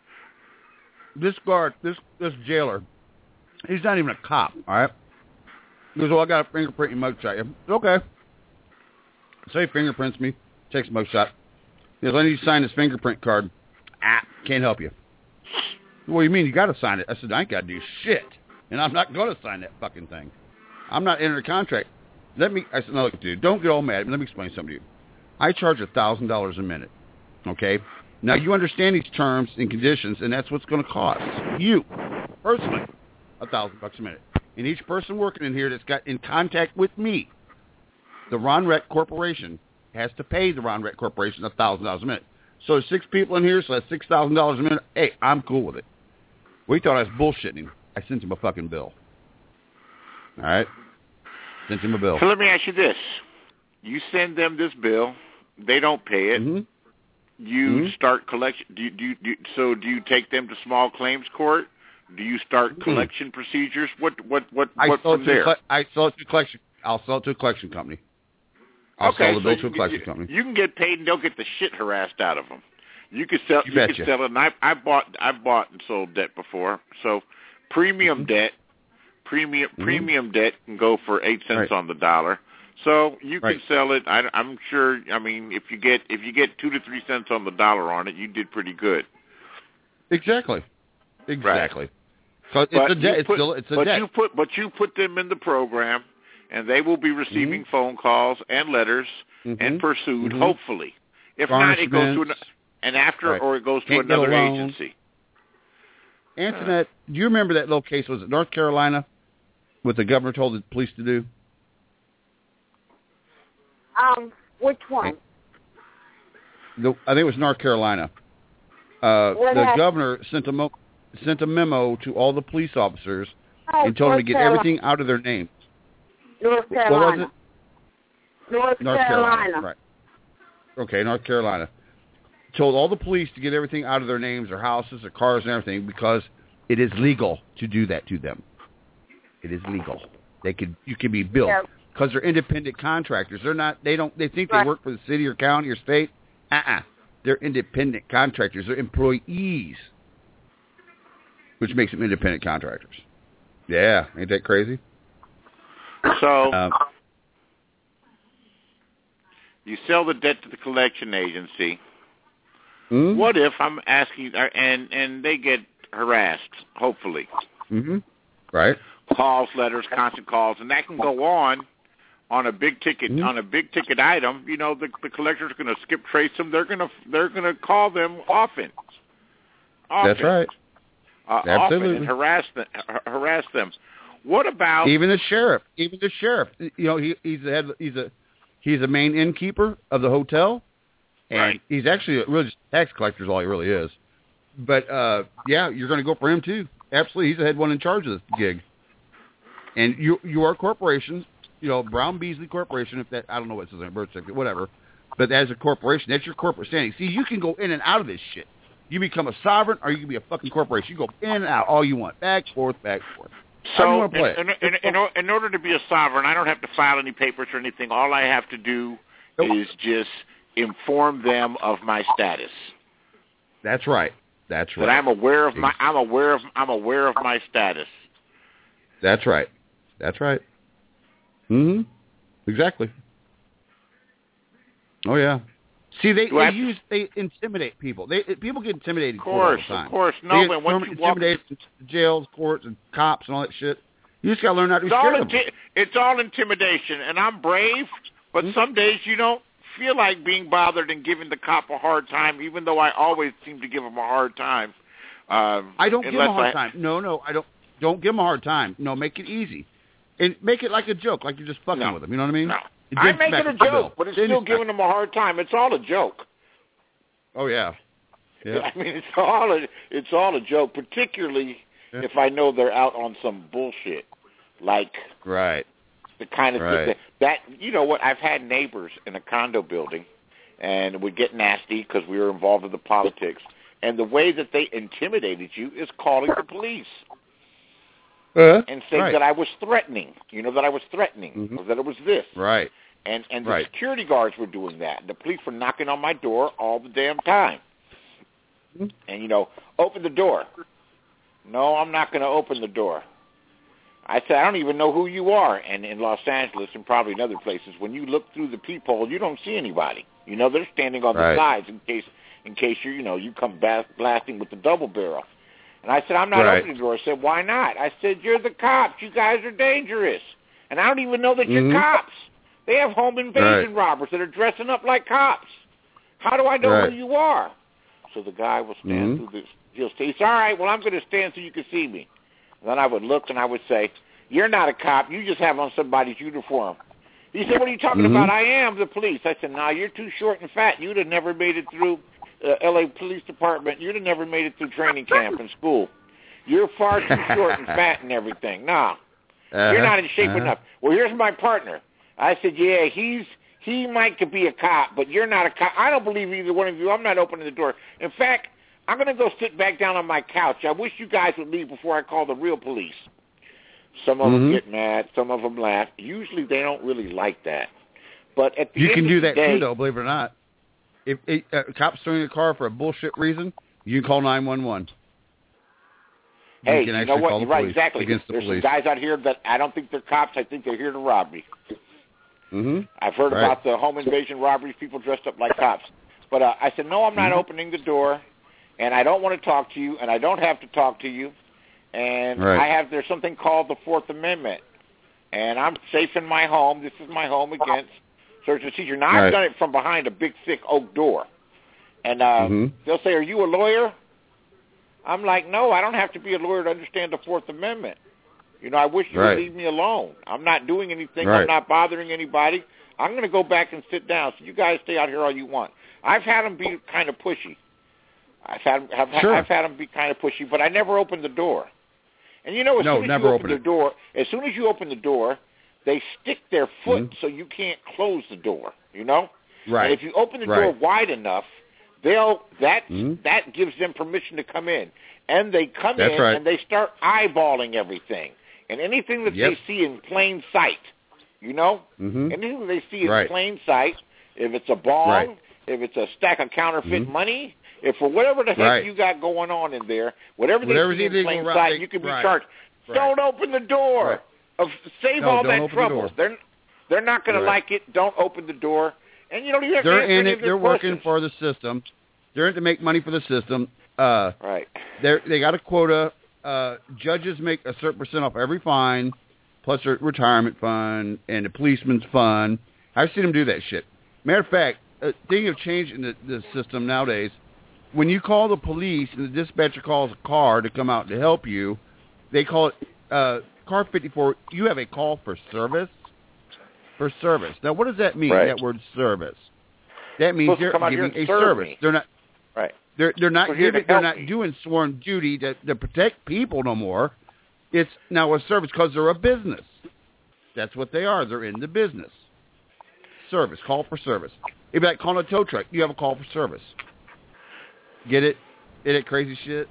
This guard, this jailer, he's not even a cop, all right? He goes, "Well, I got a fingerprint in your mugshot." Okay. So he fingerprints me, takes a mugshot. He goes, "I need you to sign this fingerprint card." Can't help you. "What do you mean? You got to sign it." I said, "I ain't got to do shit, and I'm not going to sign that fucking thing. I'm not entering a contract." I said, "No, look, dude, don't get all mad. Let me explain something to you. I charge $1,000 a minute, okay? Now, you understand these terms and conditions, and that's what's going to cost you, personally, $1,000 a minute. And each person working in here that's got in contact with me, the Ron Rett Corporation, has to pay the Ron Rett Corporation $1,000 a minute. So there's 6 people in here, so that's $6,000 a minute. Hey, I'm cool with it." We thought I was bullshitting him. I sent him a fucking bill. All right? Sent him a bill. So let me ask you this. You send them this bill. They don't pay it. Mm-hmm. You start collection. Do you take them to small claims court? Do you start collection procedures? What from there? I sell it to a collection. I'll sell it to a collection company. I'll sell the bill to a collection company. You can get paid and they'll get the shit harassed out of them. You could sell. You could sell it. And I bought and sold debt before. So premium debt, premium debt can go for 8 cents on the dollar. So you can sell it. I'm sure. I mean, if you get 2 to 3 cents on the dollar on it, you did pretty good. Exactly. Right. So it's a debt. It's a debt. You put them in the program, and they will be receiving phone calls and letters and pursued. Hopefully, if not, it goes to or it goes to another agency. Antoinette, do you remember that little case? Was it North Carolina? What the governor told the police to do? Which one? I think it was North Carolina. The governor sent a memo to all the police officers and told them to get everything out of their names. North Carolina. What was it? North Carolina. Right. Okay, North Carolina. Told all the police to get everything out of their names, their houses, their cars, and everything, because it is legal to do that to them. It is legal. You can be billed. Yeah. Because they're independent contractors. They think they work for the city or county or state. They're independent contractors. They're employees, which makes them independent contractors. Yeah, ain't that crazy? So you sell the debt to the collection agency. What if I'm asking, and they get harassed, hopefully. Right. Calls, letters, constant calls, and that can go on a big ticket item. You know, the collector's going to skip trace them. They're going to call them often. That's right. Absolutely. Often, and harass them. What about even the sheriff? Even the sheriff. You know, he's a main innkeeper of the hotel. And he's actually really just a tax collector is all he really is. But, you're going to go for him, too. Absolutely. He's the head one in charge of this gig. And you are a corporation, Brown Beasley Corporation, if that, I don't know what it says on the birth certificate, whatever. But as a corporation, that's your corporate standing. See, you can go in and out of this shit. You become a sovereign or you can be a fucking corporation. You go in and out all you want. Back, forth. So, in order to be a sovereign, I don't have to file any papers or anything. All I have to do is just inform them of my status. That's right. That I'm aware of my status. That's right. Mm-hmm. Exactly. Oh, yeah. See, they intimidate people. People get intimidated all the time. Of course. No, but once you walk... Intimidated in jails, courts, and cops and all that shit. You just got to learn not to be scared of them. It's all intimidation, and I'm brave, but some days you don't feel like being bothered and giving the cop a hard time, even though I always seem to give him a hard time. I don't give him a hard time. No, I don't. Don't give him a hard time. No, make it easy. And make it like a joke, like you're just fucking with him. You know what I mean? No. I make it a joke, but it's still giving him a hard time. It's all a joke. Oh, yeah. I mean, it's all a joke, particularly if I know they're out on some bullshit. Like the kind of shit that, you know what, I've had neighbors in a condo building, and it would get nasty because we were involved in the politics. And the way that they intimidated you is calling the police. And saying that I was threatening, or that it was this. Right. And the security guards were doing that. The police were knocking on my door all the damn time. And, open the door. No, I'm not going to open the door. I said, I don't even know who you are. And in Los Angeles and probably in other places, when you look through the peephole, you don't see anybody. They're standing on the sides in case you come blasting with the double barrel. And I said, I'm not opening the door. I said, why not? I said, you're the cops. You guys are dangerous. And I don't even know that you're cops. They have home invasion robbers that are dressing up like cops. How do I know who you are? So the guy will stand through the jail. He said, all right, well, I'm going to stand so you can see me. And then I would look and I would say, you're not a cop. You just have on somebody's uniform. He said, what are you talking about? I am the police. I said, no, you're too short and fat. You'd have never made it through L.A. Police Department. You'd have never made it through training camp and school. You're far too short and fat and everything. No, you're not in shape enough. Well, here's my partner. I said, yeah, he might could be a cop, but you're not a cop. I don't believe either one of you. I'm not opening the door. In fact, I'm going to go sit back down on my couch. I wish you guys would leave before I call the real police. Some of them get mad. Some of them laugh. Usually they don't really like that. But at the you end can of do the that day, too, though, believe it or not. If a cop's throwing a car for a bullshit reason, you can call 911. Hey, you know what? You're right, exactly. There's some guys out here that I don't think they're cops. I think they're here to rob me. I've heard about the home invasion robberies, people dressed up like cops. But I said, no, I'm not opening the door, and I don't want to talk to you, and I don't have to talk to you. And there's something called the Fourth Amendment, and I'm safe in my home. This is my home against search and seizure. Now, I've done it from behind a big, thick oak door. And they'll say, are you a lawyer? I'm like, no, I don't have to be a lawyer to understand the Fourth Amendment. I wish you would leave me alone. I'm not doing anything. I'm not bothering anybody. I'm going to go back and sit down. So you guys stay out here all you want. I've had them be kind of pushy. I've had them be kind of pushy, but I never opened the door. And as soon as you open the door, they stick their foot so you can't close the door. Right. And if you open the door wide enough, that gives them permission to come in. And they come in and they start eyeballing everything. And anything that they see in plain sight, anything that they see in plain sight, if it's a bong, if it's a stack of counterfeit money, if for whatever the heck you got going on in there, whatever they see in plain sight, you can be charged. Don't open the door. Save all that trouble. They're not going to like it. Don't open the door. And you have to they're answer in it. their They're questions. working for the system. They're in to make money for the system. Right. They got a quota. Judges make a certain percent off every fine, plus their retirement fund and the policeman's fund. I've seen them do that shit. Matter of fact, thing of changing the system nowadays, when you call the police and the dispatcher calls a car to come out to help you, they call it car 54. You have a call for service. For service. Now, what does that mean? That word service. That means they're giving a service. They're not. Right. They're not giving. They're not doing sworn duty to protect people no more. It's now a service because they're a business. That's what they are. They're in the business. Service. Call for service. It'd be like calling a tow truck. You have a call for service. Get it? Isn't it crazy shit?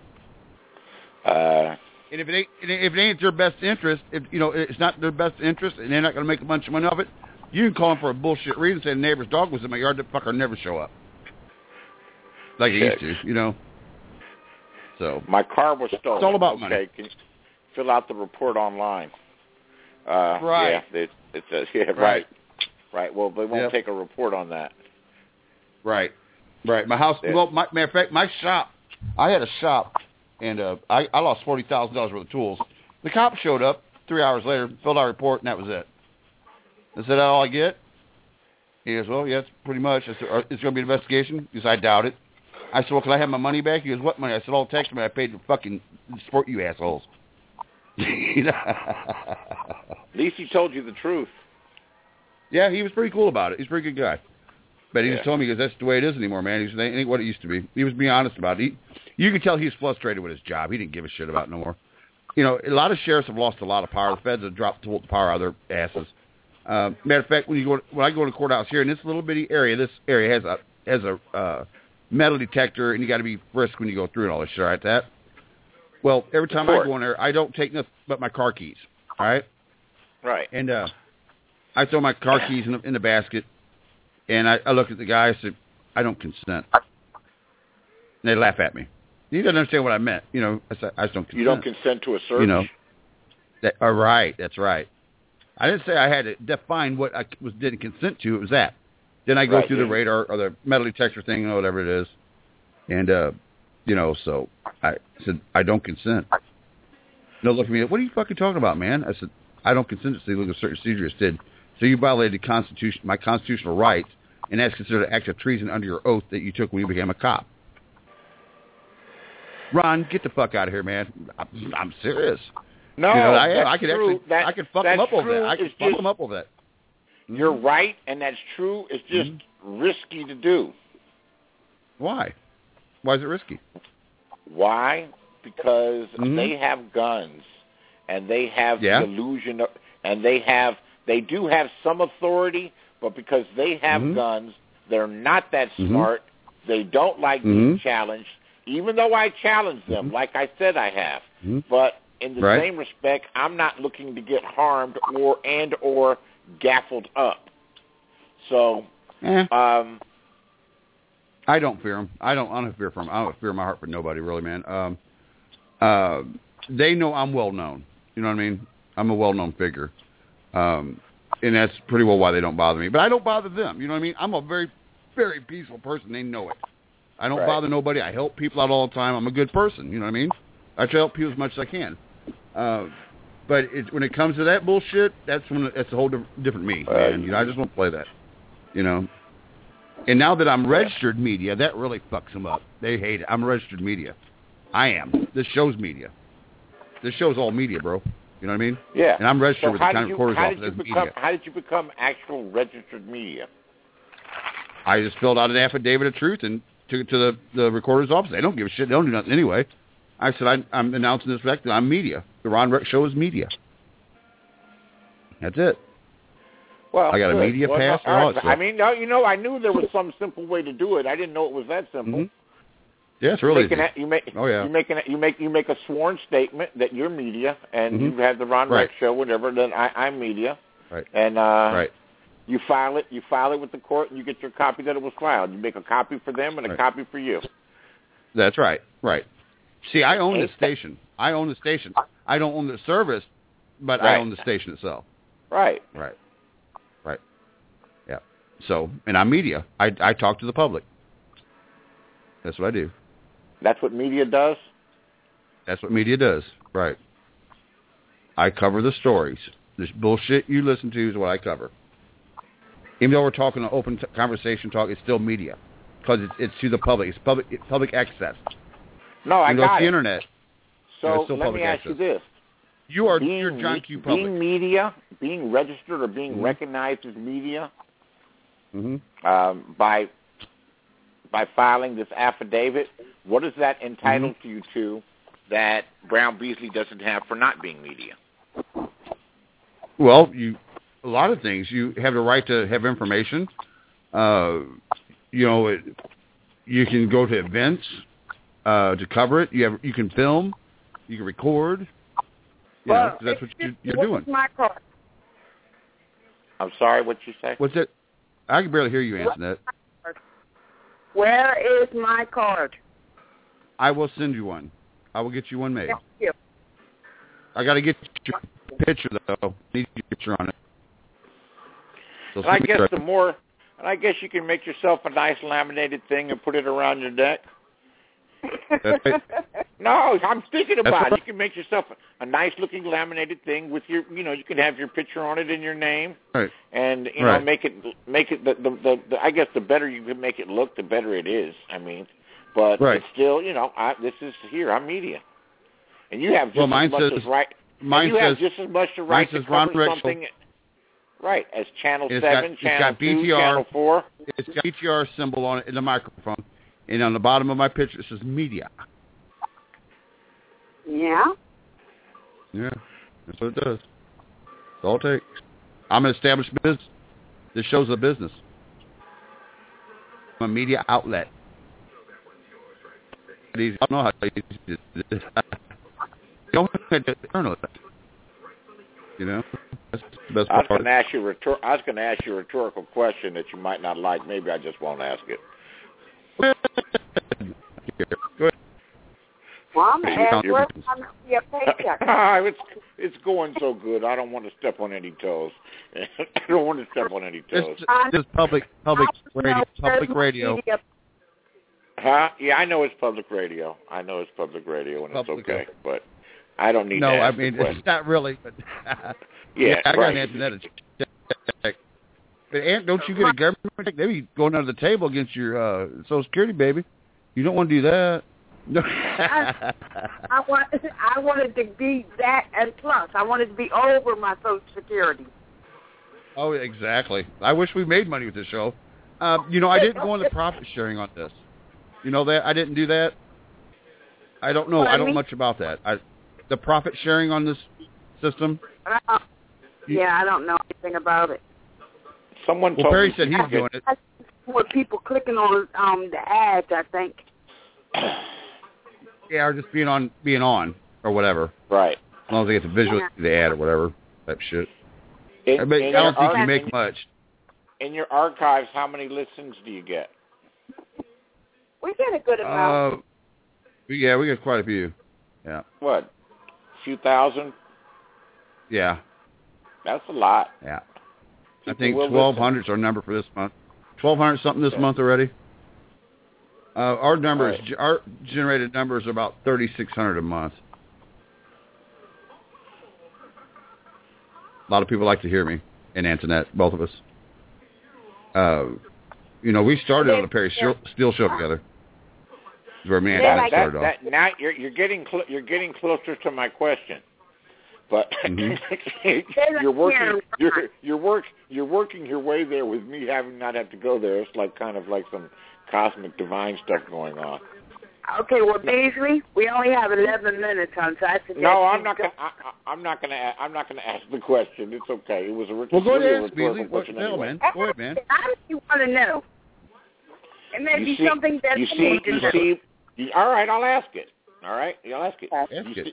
And if it ain't their best interest, if it's not their best interest, and they're not going to make a bunch of money off it, you can call them for a bullshit reason, say the neighbor's dog was in my yard, that fucker never show up. Like it used to, So my car was stolen. It's all about money. fill out the report online. Right. Yeah, it says, right. Well, they won't take a report on that. Right. My house, matter of fact, my shop, I had a shop, and I lost $40,000 worth of tools. The cop showed up 3 hours later, filled out a report, and that was it. I said, "That all I get?" He goes, "Well, yeah, it's pretty much." I said, "It's going to be an investigation?" He goes, "I doubt it." I said, "Well, can I have my money back?" He goes, "What money?" I said, "All the tax money I paid to fucking support you assholes." At least he told you the truth. Yeah, he was pretty cool about it. He's a pretty good guy. But he just told me, because that's the way it is anymore, man. He said, it ain't what it used to be. He was being honest about it. You could tell he was frustrated with his job. He didn't give a shit about it no more. You know, a lot of sheriffs have lost a lot of power. The feds have dropped the power out of their asses. Matter of fact, when I go to the courthouse here in this little bitty area, this area has a metal detector, and you got to be brisk when you go through and all this shit, right? That. Well, every time I go in there, I don't take nothing but my car keys, all right? Right. And I throw my car keys in the basket, and I look at the guy. I said, "I don't consent." And they laugh at me. You didn't understand what I meant. You know, I said, "I just don't consent." You don't consent to a search? You know. Right, that's right. I didn't say I had to define what I didn't consent to. It was that. Then I go through the radar or the metal detector thing or whatever it is. And, you know, so I said, "I don't consent." They'll look at me, "What are you fucking talking about, man?" I said, "I don't consent to look at certain procedures did. So you violated my constitutional rights, and that's considered an act of treason under your oath that you took when you became a cop." Ron, get the fuck out of here, man. I'm serious. No, you know, that's I could true. I could fuck them up over that. I could fuck them up over that. You're right, and that's true. It's just risky to do. Why? Why is it risky? Why? Because they have guns, and they have the illusion of, and they do have some authority, but because they have guns, they're not that smart. They don't like being challenged, even though I challenge them, like I said I have. But in the same respect, I'm not looking to get harmed or gaffled up. So, I don't fear them. I don't fear from them. I don't fear my heart for nobody, really, man. They know I'm well known. You know what I mean? I'm a well-known figure. And that's pretty well why they don't bother me. But I don't bother them. You know what I mean? I'm a very, very peaceful person. They know it. I don't bother nobody. I help people out all the time. I'm a good person. You know what I mean? I try to help people as much as I can. But when it comes to that bullshit, that's a whole different me, man. You know, I just won't play that. You know? And now that I'm registered media, that really fucks them up. They hate it. I'm registered media. I am. This show's media. This show's all media, bro. You know what I mean? Yeah. And I'm registered with the county recorder's office as media. How did you become actual registered media? I just filled out an affidavit of truth and took it to the recorder's office. They don't give a shit. They don't do nothing anyway. I said, I'm announcing this fact that I'm media. The Ron Rex Show is media. That's it. Well, I got a media pass. I mean, I knew there was some simple way to do it. I didn't know it was that simple. Yeah, it's really easy. You make a sworn statement that you're media, and you have the Ron Rex Show, whatever. Then I'm media, and you file it with the court, and you get your copy that it was filed. You make a copy for them and a copy for you. That's right. Right. See, I own the station. I own the station. I don't own the service, but I own the station itself. Right. Yeah. So, and I'm media. I talk to the public. That's what I do. That's what media does? That's what media does. Right. I cover the stories. This bullshit you listen to is what I cover. Even though we're talking an open conversation talk, it's still media because it's to the public. It's public access. No, I got it. It's the internet. So let me ask you this: you're John Q. Public. Being media, being registered or being recognized as media, by filing this affidavit, what does that entitle you to that Brown Beasley doesn't have for not being media? Well, a lot of things. You have the right to have information. You can go to events to cover it. You can film. You can record. That's what you're doing. My card? I'm sorry, what'd you say? What's it? I can barely hear you, Antoinette. Where is my card? I will send you one. I will get you one made. Thank you. I got to get your picture though. Need your picture on it. So and I guess you can make yourself a nice laminated thing and put it around your neck. No, I'm thinking about it. You can make yourself a nice looking laminated thing with your, you can have your picture on it in your name, right? And make it. The I guess the better you can make it look, the better it is. I mean, but it's still, this is here. I'm media, and you have just as much as right. Mine says just as much the right to cover something. Right, as Channel 7, Channel 2, Channel 4. It's got BTR symbol on it in the microphone. And on the bottom of my picture, it says media. Yeah? Yeah, that's what it does. That's all it takes. I'm an established business. This shows a business. I'm a media outlet. I don't know how easy it is. You don't have to earn it. That's the best part. I was going to ask you a rhetorical question that you might not like. Maybe I just won't ask it. Go ahead. Well, I'm going to ask where's going to be a paycheck? It's going so good. I don't want to step on any toes. It's public radio. Huh? Yeah, I know it's public radio. And it's okay. But I don't need to ask the question. It's not really. But yeah, I got right. an antenna check. But Aunt, don't you get a government check? They be going under the table against your Social Security, baby. You don't want to do that. No. I wanted to be that and plus. I wanted to be over my Social Security. Oh, exactly. I wish we made money with this show. I didn't go on the profit sharing on this. You know that? I didn't do that. I don't know. I don't know much about that. The profit sharing on this system? Yeah, I don't know anything about it. Someone told Perry me said he's doing it. With people clicking on the ads, I think. Yeah, or just being on or whatever. Right. As long as they get the visual the ad or whatever type shit. I don't think you make much. In your archives, how many listens do you get? We get a good amount. We get quite a few. Yeah. What? A few thousand? Yeah. That's a lot. Yeah. I think 1,200 is our number for this month. 1,200 something this month already. Our numbers, our generated numbers are about 3,600 a month. A lot of people like to hear me and Antoinette, both of us. We started on the Perry Steele show together. That's where me and Antoinette started off. Now you're getting closer to my question. But you're working your way there with me having not have to go there. It's like kind of like some cosmic divine stuff going on. Okay, well, Beasley, we only have 11 minutes on, so I suggest. No, I'm not gonna ask the question. It's okay. It was a rhetorical go ahead, Beasley. Anyway. Go ahead, man. How do you want to know? It may be something that you see. All right, I'll ask it. All right, I'll ask it.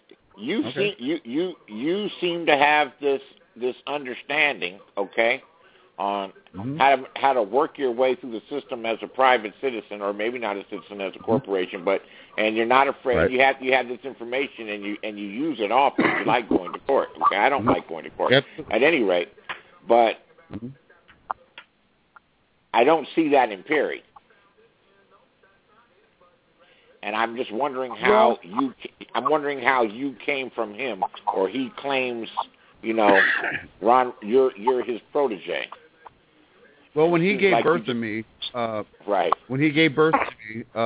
You seem to have this understanding, okay, on how to work your way through the system as a private citizen, or maybe not a citizen, as a corporation, and you're not afraid. Right. You have this information and you use it often. You like going to court. Okay, I don't like going to court at any rate, but I don't see that in Perry. And I'm just wondering how you came from him, or he claims, Ron, you're his protege. Well, when he gave birth to me, right. When he gave birth to me,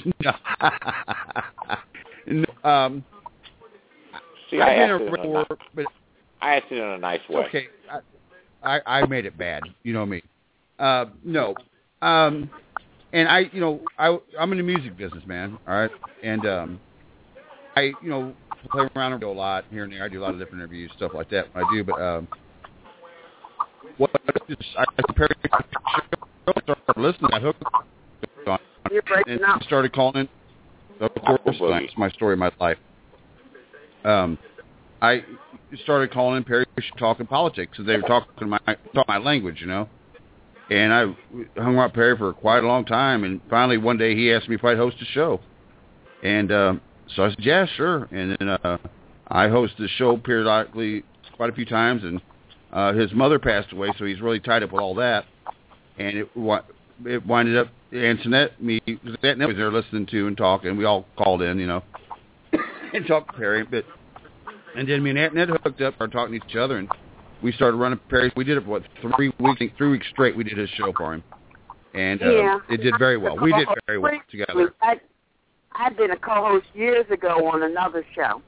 see, I asked it in a nice way. Okay, I made it bad. You know me. No. And I'm in the music business, man. All right, and I play around and do a lot here and there. I do a lot of different interviews, stuff like that. I do, but I compared started listening. I hooked on and started calling in. Of course, it's my story, my life. I started calling in Perry talking politics because they were talking my language, And I hung around Perry for quite a long time, and finally one day he asked me if I'd host a show. And so I said, yeah, sure. And then I host the show periodically quite a few times, and his mother passed away, so he's really tied up with all that. And it winded up, Antoinette, me, Antoinette was there listening to and talking, and we all called in, and talked to Perry. And then me and Antoinette hooked up, started talking to each other, and we started running Perry. We did it for, 3 weeks straight. We did his show for him. And it did very well. We did very well together. I've been a co-host years ago on another show.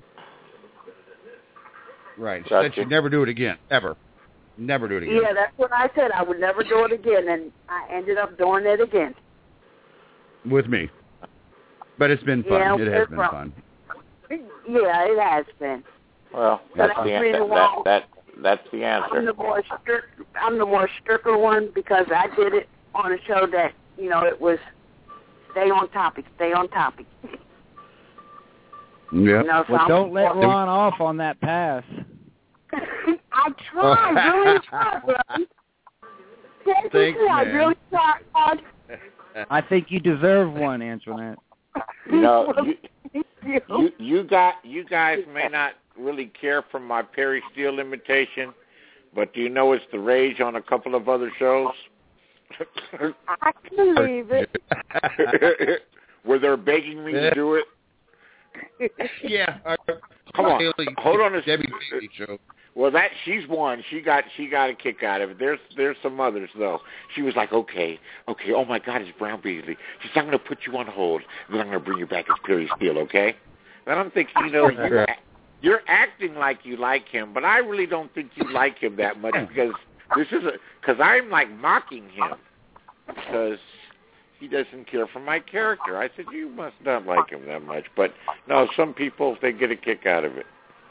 Right. She said she'd never do it again, ever. Never do it again. Yeah, that's what I said. I would never do it again, and I ended up doing it again. With me. But it's been fun. Yeah, it has been fun. Yeah, it has been. Well, that's the answer. That's the answer. I'm the more stricter one because I did it on a show that, it was stay on topic. Yeah. Well, don't let Ron off on that pass. I tried, really tried, brother. Thanks, I really tried. I think you deserve one, Antoinette. You guys may not really care for my Perry Steele imitation, but do you know it's the rage on a couple of other shows? I can believe it. Where they're begging me to do it? Yeah. Come on. Hold on a Debbie Bailey show. Well, she's one. She got a kick out of it. There's some others though. She was like, okay. Oh my God, it's Brown Beasley. She said, I'm going to put you on hold, and then I'm going to bring you back as Perry Steele, okay? And I'm thinking, you're acting like you like him, but I really don't think you like him that much because I'm like mocking him because he doesn't care for my character. I said, you must not like him that much. But no, some people, they get a kick out of it.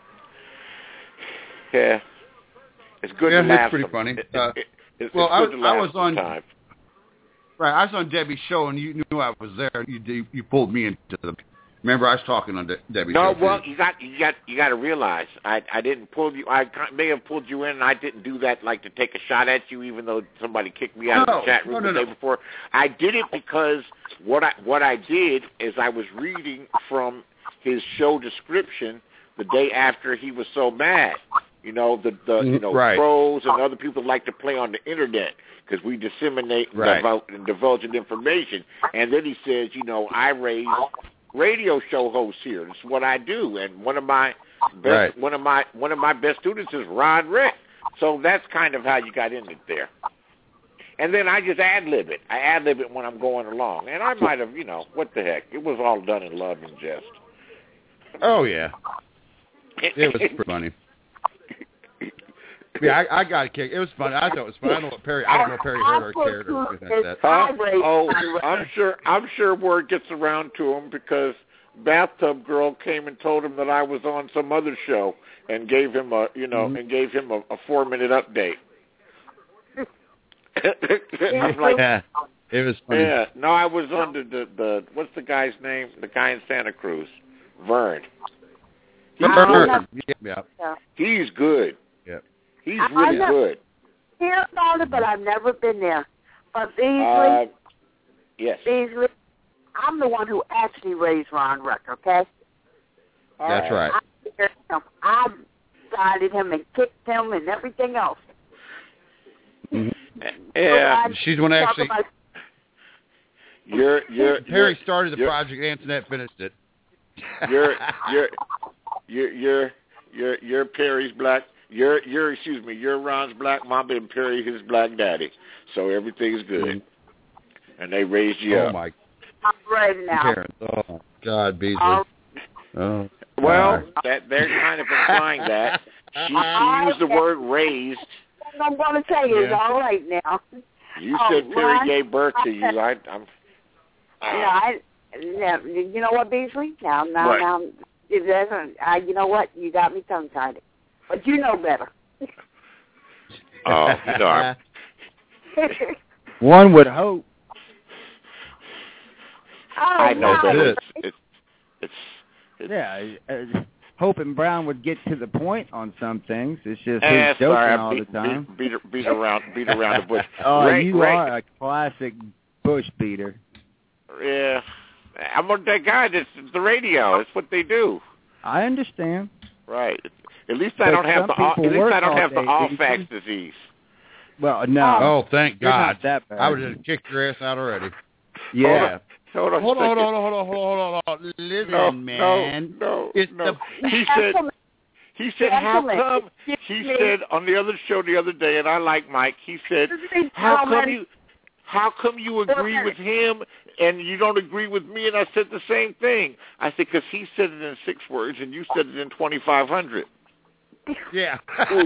Yeah. It's good to laugh. It's pretty funny. It's good to laugh I was on sometimes. Right, I was on Debbie's show, and you knew I was there. You pulled me into the. Remember, I was talking on Debbie's show. No, well, you got to realize, I didn't pull you. I may have pulled you in, and I didn't do that like to take a shot at you, even though somebody kicked me out of the chat room the day before. I did it because what I did is I was reading from his show description the day after he was so mad. Right. Trolls and other people like to play on the internet because we disseminate and divulging information. And then he says, I raise radio show hosts here. This is what I do. And one of my best students is Ron Rick. So that's kind of how you got in it there. And then I just ad-lib it. I ad-lib it when I'm going along. And I might have, what the heck. It was all done in love and jest. Oh, yeah. It was pretty funny. Yeah, I got a kick. It was fun. I thought it was fun. I don't know Perry heard or cared or anything like that. I'm sure word gets around to him because Bathtub Girl came and told him that I was on some other show and gave him a 4-minute update. I'm like, yeah, it was funny. Yeah, no, I was on the what's the guy's name? The guy in Santa Cruz, Vern. He's good. He's really good. Hear about it, but I've never been there. But Beasley, yes. Beasley, I'm the one who actually raised Ron Rick, okay? That's right. I guided him and kicked him and everything else. Mm-hmm. Yeah, she's one actually. Perry started the project. Antoinette finished it. You're Perry's black. You're Ron's black mama and Perry his black daddy. So everything's good. Mm-hmm. And they raised you up. Oh my. I'm ready now. Oh God, Beasley. Well, that they're kind of implying that she used the word raised. I'm going to tell you, it's all right now. You said Perry gave birth to you. You know what, Beasley? Now, you know what? You got me tongue-tied. But you know better. Oh, no. One would hope. I know better. It's hoping Brown would get to the point on some things. It's just he's joking all the time. Beat around the bush. Oh, you are a classic bush beater. Yeah. I'm that guy that's the radio. That's what they do. I understand. Right. At least I don't have the Allfax disease. Well, no. Oh, thank God. Not that bad. I would have kicked your ass out already. Yeah. Hold on. Listen, man. No. He said, how come? He said on the other show the other day, and I like Mike. He said, how come you agree with him and you don't agree with me? And I said the same thing. I said, because he said it in 6 words and you said it in 2,500. Yeah.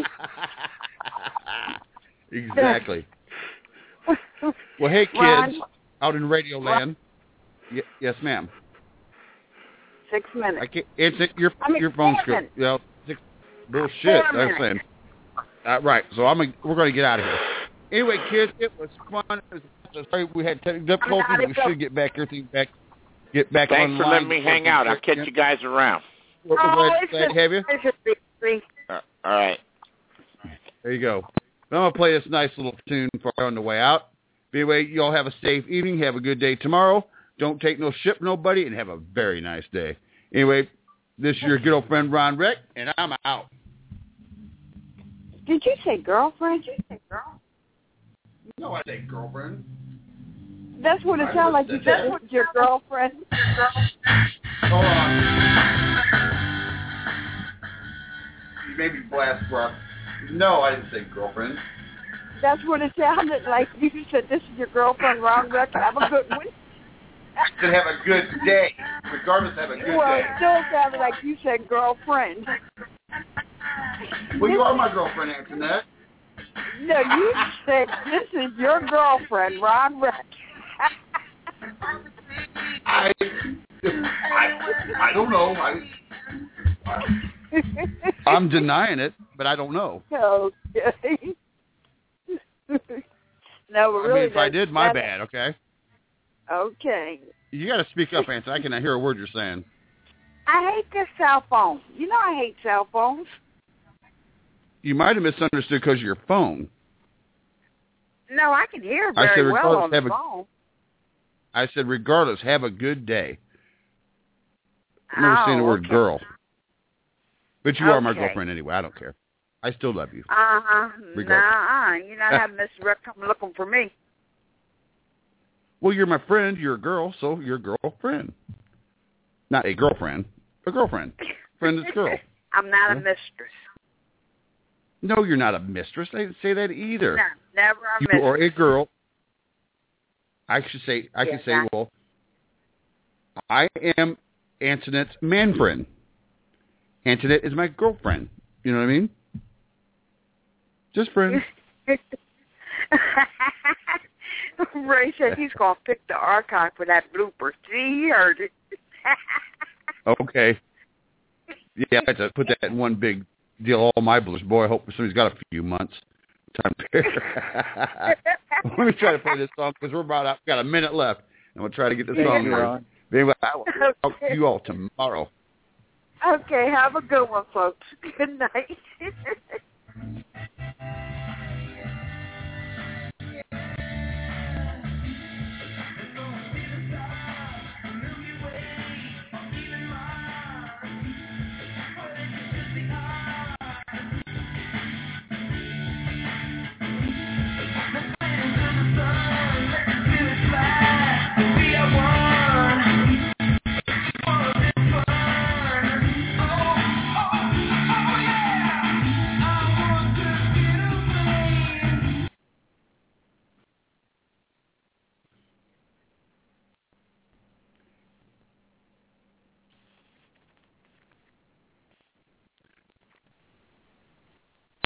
Exactly. Well, hey, kids out in Radio Land. Yes, ma'am. 6 minutes. I can't. It's your phone's good. You know, bullshit. I'm saying. Right. So we're going to get out of here. Anyway, kids, it was fun. Sorry we had technical difficulties. We should get back everything back. Get back Thanks online. for letting me hang out. I'll catch you guys around. We're glad to have you. All right. There you go. I'm going to play this nice little tune for you on the way out. Anyway, you all have a safe evening. Have a good day tomorrow. Don't take no shit from nobody, and have a very nice day. Anyway, this is your good old friend Ron Reck, and I'm out. Did you say girlfriend? Did you say girl? No, I say girlfriend. That's what it sounded like. You said it was your girlfriend. Hold on. You made me blast rock. No, I didn't say girlfriend. That's what it sounded like. You said this is your girlfriend, Ron Reck. Have a good one. I said have a good day. Regardless, have a good day. Well, it still sounded like you said girlfriend. Well, you are my girlfriend, Antoinette. No, you said this is your girlfriend, Ron Reck. I don't know. I'm denying it, but I don't know. Okay. No, but really, I mean, if I did, my bad, okay? Okay. You got to speak up, Anson. I cannot hear a word you're saying. I hate this cell phone. You know I hate cell phones. You might have misunderstood because of your phone. No, I can hear very well on the phone. I said, regardless, have a good day. I've never seen the word girl. But you are my girlfriend anyway. I don't care. I still love you. Nah, you're not having Miss Rick come looking for me. Well, you're my friend. You're a girl, so you're a girlfriend. Not a girlfriend. A girlfriend. Friend is girl. I'm not a mistress. No, you're not a mistress. I didn't say that either. No, never a mistress. You are a girl. I can say, well, I am Antoinette's man friend. Antoinette is my girlfriend. You know what I mean? Just friends. Ray said he's going to pick the archive for that blooper. See, he heard it. Okay. Yeah, I had to put that in one big deal, all my blues. Boy, I hope somebody's got a few months. Time to Let me try to play this song because we've got a minute left, and we'll try to get this song going. Anyway, I will talk to you all tomorrow. Okay, have a good one, folks. Good night.